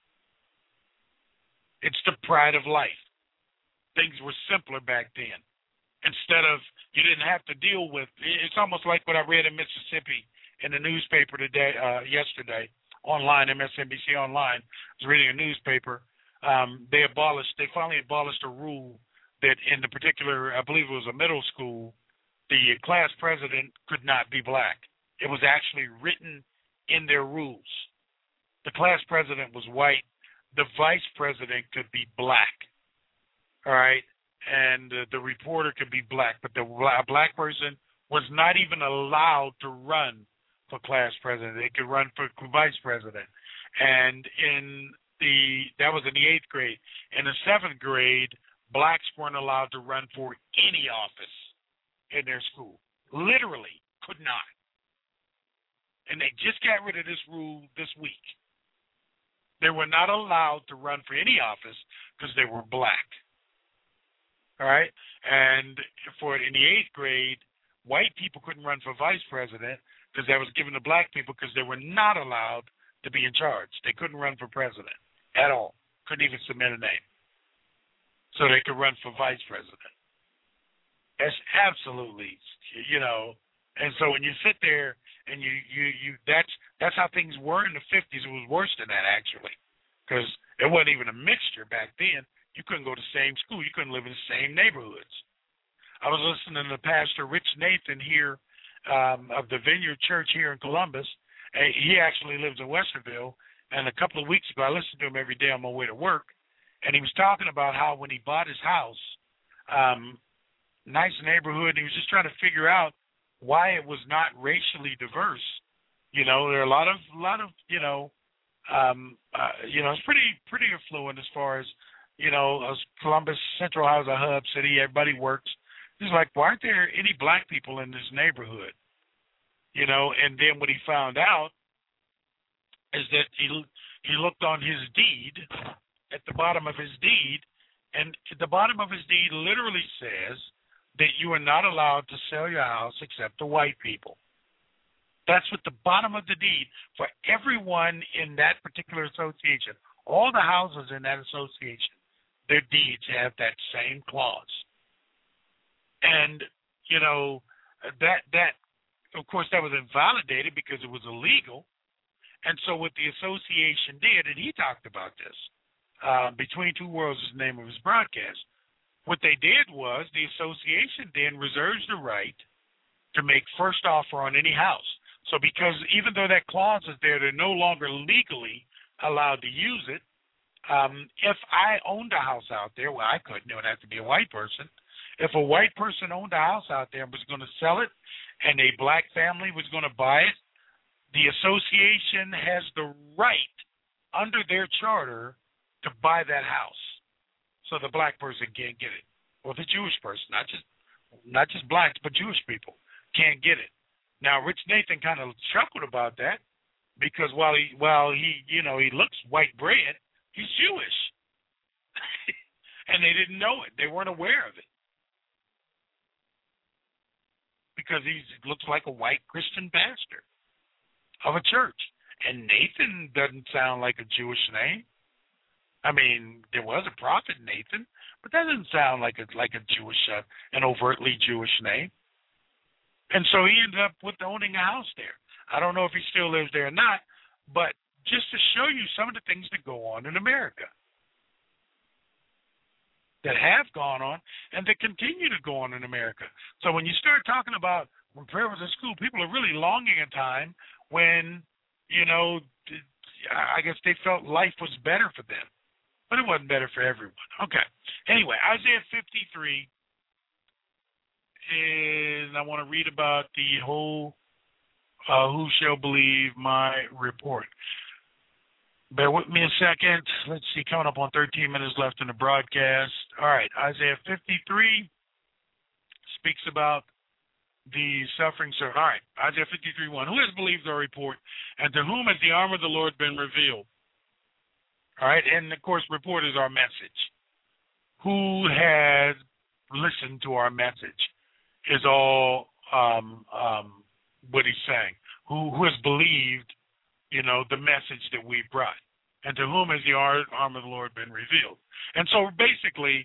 It's the pride of life. Things were simpler back then. Instead of, you didn't have to deal with, it's almost like what I read in Mississippi in the newspaper yesterday, online, MSNBC Online. I was reading a newspaper. They finally abolished a rule that in the particular, I believe it was a middle school, the class president could not be black. It was actually written in their rules. The class president was white. The vice president could be black. All right? And the reporter could be black. But the black person was not even allowed to run for class president. They could run for vice president. And that was in the 8th grade. In the 7th grade, blacks weren't allowed to run for any office in their school. Literally could not. And they just got rid of this rule this week. They were not allowed to run for any office because they were black. All right? And in the 8th grade, white people couldn't run for vice president because that was given to black people because they were not allowed to be in charge. They couldn't run for president at all. Couldn't even submit a name. So they could run for vice president. That's absolutely, and so when you sit there and that's how things were in the 50s. It was worse than that, actually, because it wasn't even a mixture back then. You couldn't go to the same school. You couldn't live in the same neighborhoods. I was listening to Pastor Rich Nathan here of the Vineyard Church here in Columbus. He actually lives in Westerville, and a couple of weeks ago, I listened to him every day on my way to work, and he was talking about how when he bought his house, nice neighborhood, he was just trying to figure out why it was not racially diverse. There are a lot of it's pretty affluent as far as, Columbus Central Ohio is a hub city. Everybody works. He's like, why aren't there any black people in this neighborhood? And then what he found out is that he looked on his deed, at the bottom of his deed, and at the bottom of his deed literally says that you are not allowed to sell your house except to white people. That's what the bottom of the deed for everyone in that particular association. All the houses in that association, their deeds have that same clause. And, that of course, that was invalidated because it was illegal. And so what the association did, and he talked about this, Between Two Worlds is the name of his broadcast. What they did was the association then reserves the right to make first offer on any house. So because even though that clause is there, they're no longer legally allowed to use it. If I owned a house out there, well, I couldn't. It would have to be a white person. If a white person owned a house out there and was going to sell it and a black family was going to buy it, the association has the right under their charter to buy that house. So the black person can't get it. Or the Jewish person, not just blacks, but Jewish people can't get it. Now, Rich Nathan kind of chuckled about that because while he looks white bread, he's Jewish. And they didn't know it. They weren't aware of it. Because he looks like a white Christian pastor of a church. And Nathan doesn't sound like a Jewish name. I mean, there was a prophet Nathan, but that doesn't sound like a Jewish, an overtly Jewish name. And so he ended up with owning a house there. I don't know if he still lives there or not, but just to show you some of the things that go on in America, that have gone on and that continue to go on in America. So when you start talking about when prayer was in school, people are really longing a time when, I guess they felt life was better for them. But it wasn't better for everyone. Okay. Anyway, Isaiah 53 is, I want to read about the whole who shall believe my report. Bear with me a second. Let's see, coming up on 13 minutes left in the broadcast. All right, Isaiah 53 speaks about the suffering servant. All right, Isaiah 53:1. Who has believed our report, and to whom has the arm of the Lord been revealed? All right, and of course, report is our message. Who has listened to our message is all what he's saying. Who has believed, the message that we brought, and to whom has the arm of the Lord been revealed? And so basically,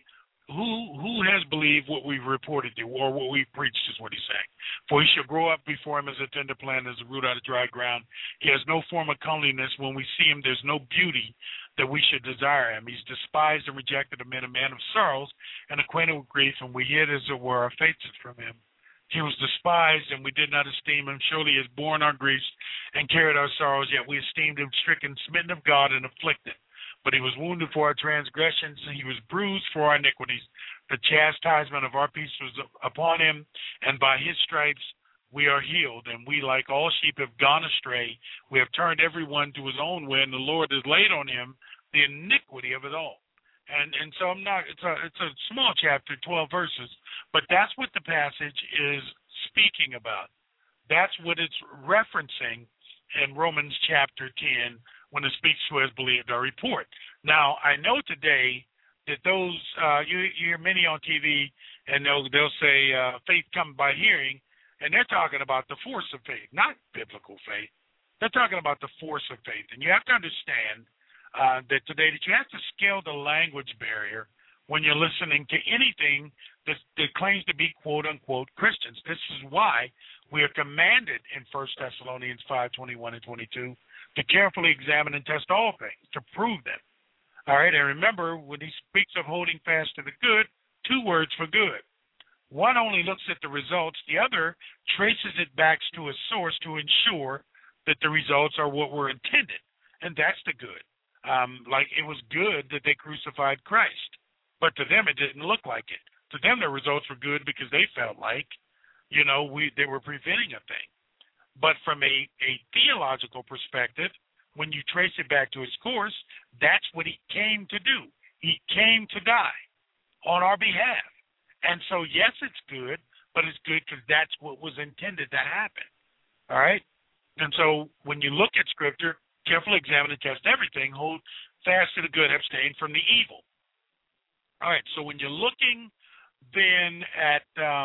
who has believed what we've reported to, or what we've preached, is what he's saying. For he shall grow up before him as a tender plant, as a root out of dry ground. He has no form of comeliness. When we see him, there's no beauty that we should desire him. He's despised and rejected of men, a man of sorrows, and acquainted with grief, and we hid, as it were, our faces from him. He was despised, and we did not esteem him. Surely he has borne our griefs and carried our sorrows, yet we esteemed him stricken, smitten of God, and afflicted. But he was wounded for our transgressions, and he was bruised for our iniquities. The chastisement of our peace was upon him, and by his stripes we are healed. And we, like all sheep, have gone astray. We have turned every one to his own way, and the Lord has laid on him the iniquity of it all. And so it's a small chapter, 12 verses, but that's what the passage is speaking about. That's what it's referencing in Romans chapter 10 when it speaks to has believed our report. Now, I know today that those you hear many on TV, and they'll say faith comes by hearing, and they're talking about the force of faith, not biblical faith. They're talking about the force of faith, and you have to understand that today that you have to scale the language barrier when you're listening to anything that claims to be quote-unquote Christians. This is why we are commanded in 1 Thessalonians 5:21 and 22 to carefully examine and test all things, to prove them. All right, and remember, when he speaks of holding fast to the good, 2 words for good. One only looks at the results. The other traces it back to a source to ensure that the results are what were intended, and that's the good. Like it was good that they crucified Christ, but to them it didn't look like it. To them the results were good because they felt like, they were preventing a thing. But from a theological perspective, when you trace it back to its course, that's what he came to do. He came to die on our behalf. And so, yes, it's good, but it's good because that's what was intended to happen. All right? And so when you look at Scripture, carefully examine and test everything, hold fast to the good, abstain from the evil. All right, so when you're looking then at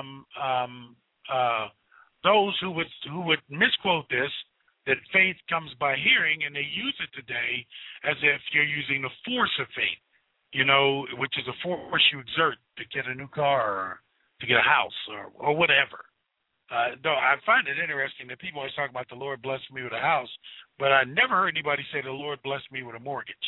those who would misquote this, that faith comes by hearing, and they use it today as if you're using the force of faith, which is a force you exert to get a new car or to get a house or whatever. Though I find it interesting that people always talk about the Lord blessed me with a house, but I never heard anybody say the Lord blessed me with a mortgage.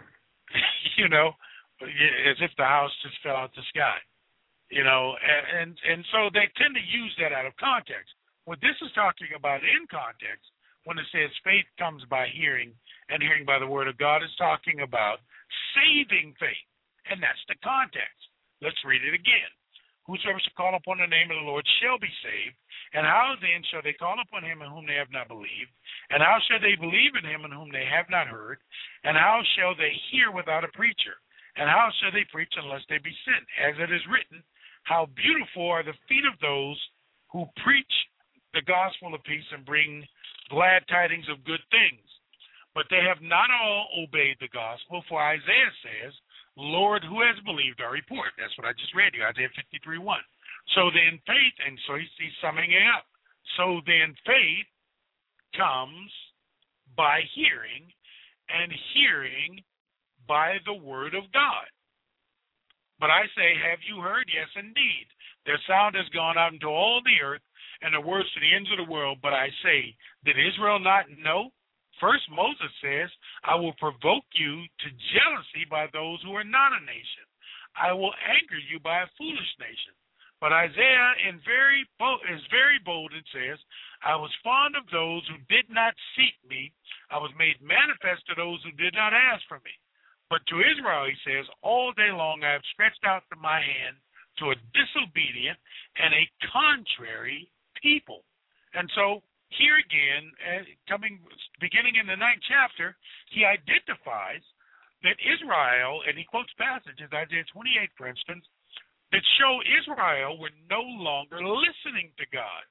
As if the house just fell out the sky. And so they tend to use that out of context. What this is talking about in context, when it says faith comes by hearing, and hearing by the word of God, is talking about saving faith. And that's the context. Let's read it again. Whosoever shall call upon the name of the Lord shall be saved. And how then shall they call upon him in whom they have not believed? And how shall they believe in him in whom they have not heard? And how shall they hear without a preacher? And how shall they preach unless they be sent? As it is written, how beautiful are the feet of those who preach the gospel of peace and bring glad tidings of good things. But they have not all obeyed the gospel, for Isaiah says, Lord, who has believed our report? That's what I just read you, Isaiah 53:1. So then faith, and so he's summing it up. So then faith comes by hearing, and hearing by the word of God. But I say, have you heard? Yes, indeed. Their sound has gone out into all the earth, and the words to the ends of the world. But I say, did Israel not know? First, Moses says, I will provoke you to jealousy by those who are not a nation. I will anger you by a foolish nation. But Isaiah is very bold and says, I was fond of those who did not seek me. I was made manifest to those who did not ask for me. But to Israel, he says, all day long I have stretched out my hand to a disobedient and a contrary people. And so here again, beginning in the 9th chapter, he identifies that Israel, and he quotes passages, Isaiah 28, for instance, that show Israel were no longer listening to God.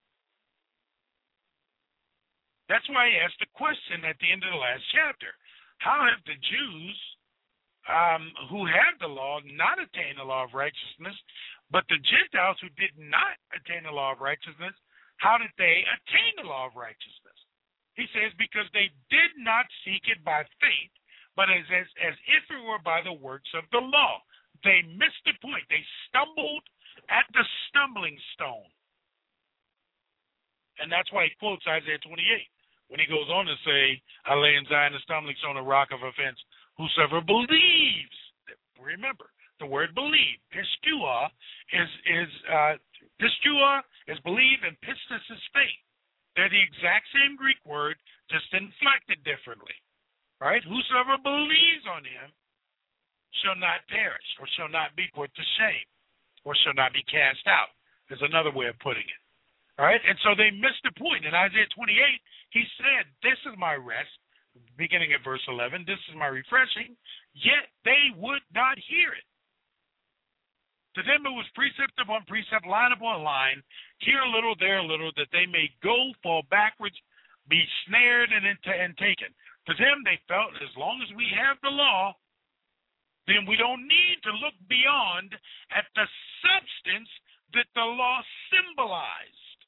That's why he asked the question at the end of the last chapter. How have the Jews who have the law not attained the law of righteousness But the Gentiles who did not attain the law of righteousness, how did they attain the law of righteousness? He says, because they did not seek it by faith, but as if it were by the works of the law. They missed the point. They stumbled at the stumbling stone. And that's why he quotes Isaiah 28, when he goes on to say, I lay in Zion a stumbling stone, a rock of offense. Whosoever believes, remember, the word believe, piskua is believe, and pistis is faith. They're the exact same Greek word, just inflected differently. Right? Whosoever believes on him shall not perish, or shall not be put to shame, or shall not be cast out. There's another way of putting it. All right? And so they missed the point. In Isaiah 28, he said, this is my rest, beginning at verse 11, this is my refreshing, yet they would not hear it. To them it was precept upon precept, line upon line, here a little, there a little, that they may go, fall backwards, be snared and taken. To them they felt, as long as we have the law, then we don't need to look beyond at the substance that the law symbolized.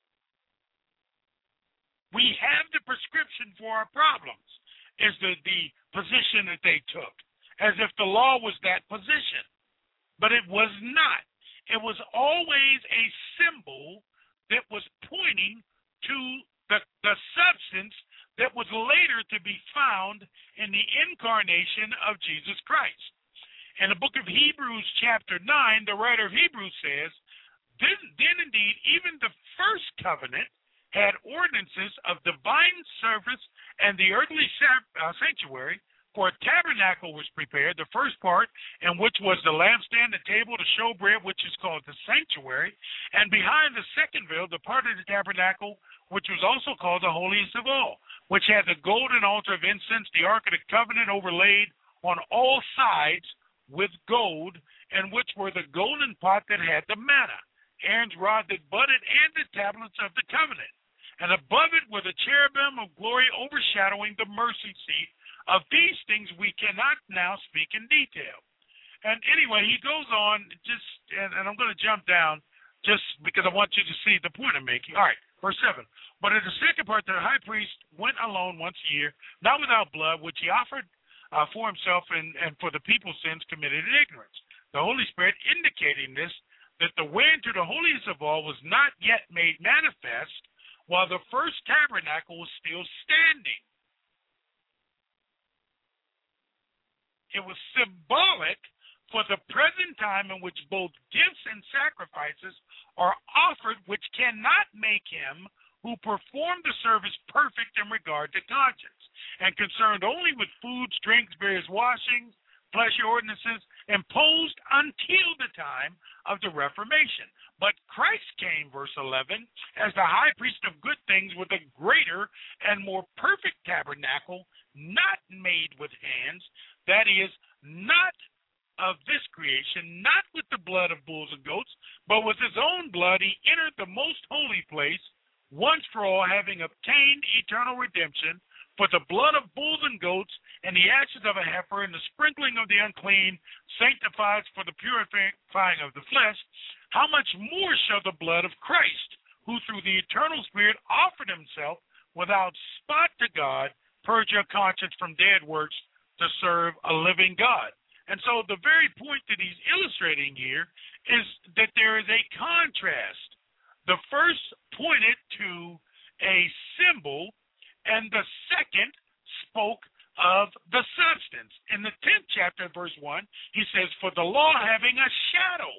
We have the prescription for our problems, is the position that they took, as if the law was that position. But it was not. It was always a symbol that was pointing to the substance that was later to be found in the incarnation of Jesus Christ. In the book of Hebrews chapter 9, the writer of Hebrews says, then indeed even the first covenant had ordinances of divine service, and the earthly sanctuary, for a tabernacle was prepared, the first part, in which was the lampstand, the table, the showbread, which is called the sanctuary, and behind the second veil, the part of the tabernacle, which was also called the holiest of all, which had the golden altar of incense, the ark of the covenant overlaid on all sides with gold, and which were the golden pot that had the manna, Aaron's rod that budded, and the tablets of the covenant. And above it were the cherubim of glory overshadowing the mercy seat. Of these things we cannot now speak in detail. And anyway, he goes on, and I'm going to jump down just because I want you to see the point I'm making. All right, verse 7. But in the second part, the high priest went alone once a year, not without blood, which he offered for himself and for the people's sins committed in ignorance. The Holy Spirit indicating this, that the way into the holiest of all was not yet made manifest, while the first tabernacle was still standing. It was symbolic for the present time in which both gifts and sacrifices are offered, which cannot make him who performed the service perfect in regard to conscience, and concerned only with foods, drinks, various washings, fleshly ordinances, imposed until the time of the Reformation. But Christ came, verse 11, as the high priest of good things with a greater and more perfect tabernacle, not made with hands, that is, not of this creation, not with the blood of bulls and goats, but with his own blood he entered the most holy place, once for all, having obtained eternal redemption. For the blood of bulls and goats and the ashes of a heifer and the sprinkling of the unclean sanctifies for the purifying of the flesh, how much more shall the blood of Christ, who through the eternal Spirit offered himself without spot to God, purge your conscience from dead works to serve a living God? And so the very point that he's illustrating here is that there is a contrast. The first pointed to a symbol, and the second spoke of the substance. In the 10th chapter, verse 1, he says, for the law having a shadow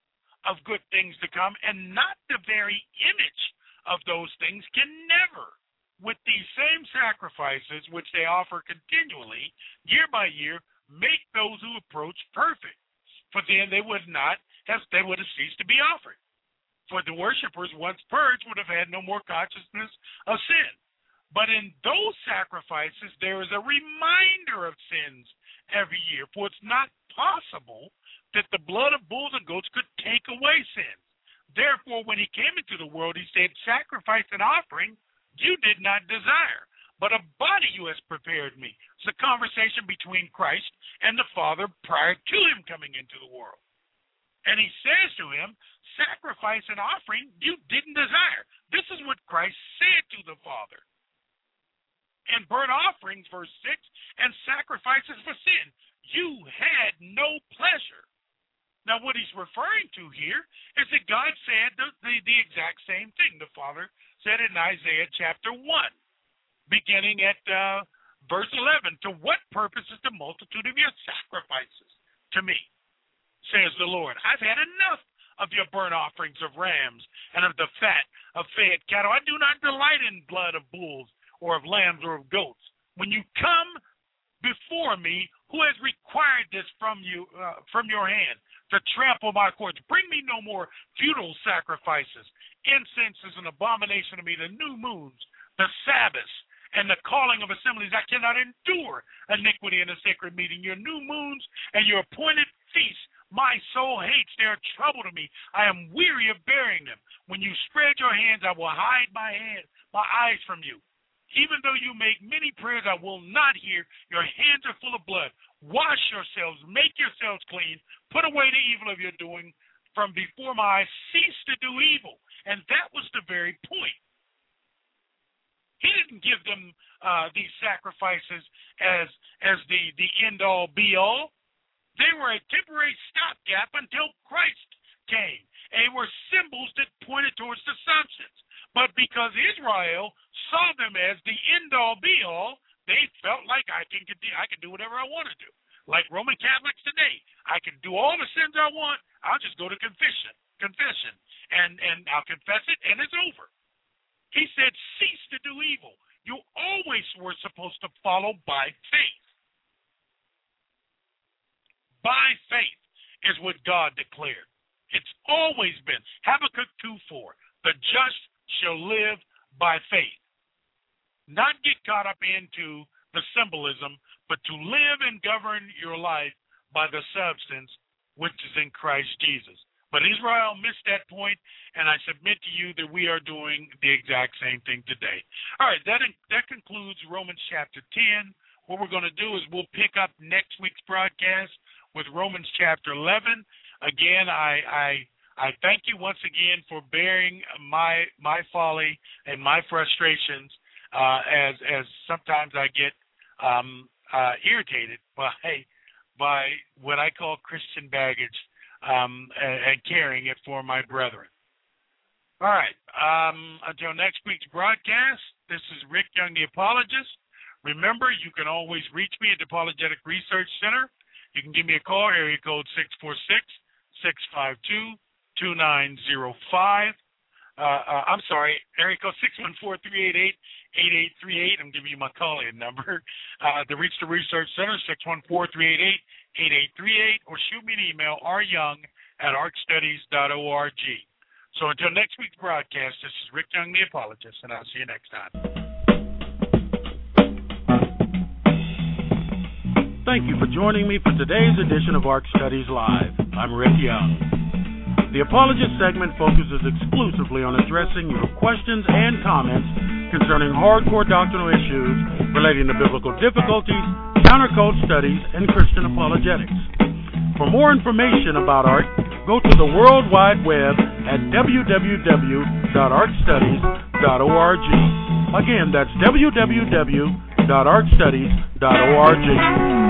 of good things to come, and not the very image of those things, can never, with these same sacrifices which they offer continually, year by year, make those who approach perfect. For then they would have ceased to be offered. For the worshipers, once purged, would have had no more consciousness of sin. But in those sacrifices, there is a reminder of sins every year. For it's not possible that the blood of bulls and goats could take away sins. Therefore, when he came into the world, he said, sacrifice and offering you did not desire, but a body you has prepared me. It's a conversation between Christ and the Father prior to him coming into the world. And he says to him, sacrifice and offering you didn't desire. This is what Christ said to the Father. And burnt offerings, verse 6, and sacrifices for sin, you had no pleasure. Now, what he's referring to here is that God said the exact same thing. The Father said in Isaiah chapter 1, beginning at verse 11, to what purpose is the multitude of your sacrifices to me, says the Lord. I've had enough of your burnt offerings of rams and of the fat of fed cattle. I do not delight in blood of bulls or of lambs or of goats. When you come before me, who has required this from you, from your hand, to trample my courts? Bring me no more futile sacrifices. Incense is an abomination to me. The new moons, the Sabbaths, and the calling of assemblies. I cannot endure iniquity in a sacred meeting. Your new moons and your appointed feasts, my soul hates. They are trouble to me. I am weary of bearing them. When you spread your hands, I will hide my eyes from you. Even though you make many prayers, I will not hear. Your hands are full of blood. Wash yourselves, make yourselves clean. Put away the evil of your doing from before my eyes. Cease to do evil. And that was the very point. He didn't give them these sacrifices as the end-all, be-all. They were a temporary stopgap until Christ came. They were symbols that pointed towards the substance. But because Israel saw them as the end-all, be-all, they felt like I can do whatever I want to do. Like Roman Catholics today, I can do all the sins I want. I'll just go to confession, and I'll confess it, and it's over. He said, cease to do evil. You always were supposed to follow by faith. By faith is what God declared. It's always been. Habakkuk 2:4. The just shall live by faith. Not get caught up into the symbolism, but to live and govern your life by the substance which is in Christ Jesus. But Israel missed that point, and I submit to you that we are doing the exact same thing today. All right, that concludes Romans chapter 10. What we're going to do is we'll pick up next week's broadcast with Romans chapter 11. Again, I thank you once again for bearing my folly and my frustrations, as sometimes I get irritated by what I call Christian baggage, and carrying it for my brethren. All right. Until next week's broadcast, this is Rick Young, the Apologist. Remember, you can always reach me at the Apologetic Research Center. You can give me a call, area code 646-652-2905. I'm sorry, area code 614-388-8838. I'm giving you my call-in number. To reach the Research Center, 614-388-8838, or shoot me an email, ryoung@arcstudies.org. So until next week's broadcast, this is Rick Young, the Apologist, and I'll see you next time. Thank you for joining me for today's edition of Arc Studies Live. I'm Rick Young. The Apologist segment focuses exclusively on addressing your questions and comments concerning hardcore doctrinal issues relating to biblical difficulties, countercult studies, and Christian apologetics. For more information about ARC, go to the World Wide Web at www.arcstudies.org. Again, that's www.arcstudies.org.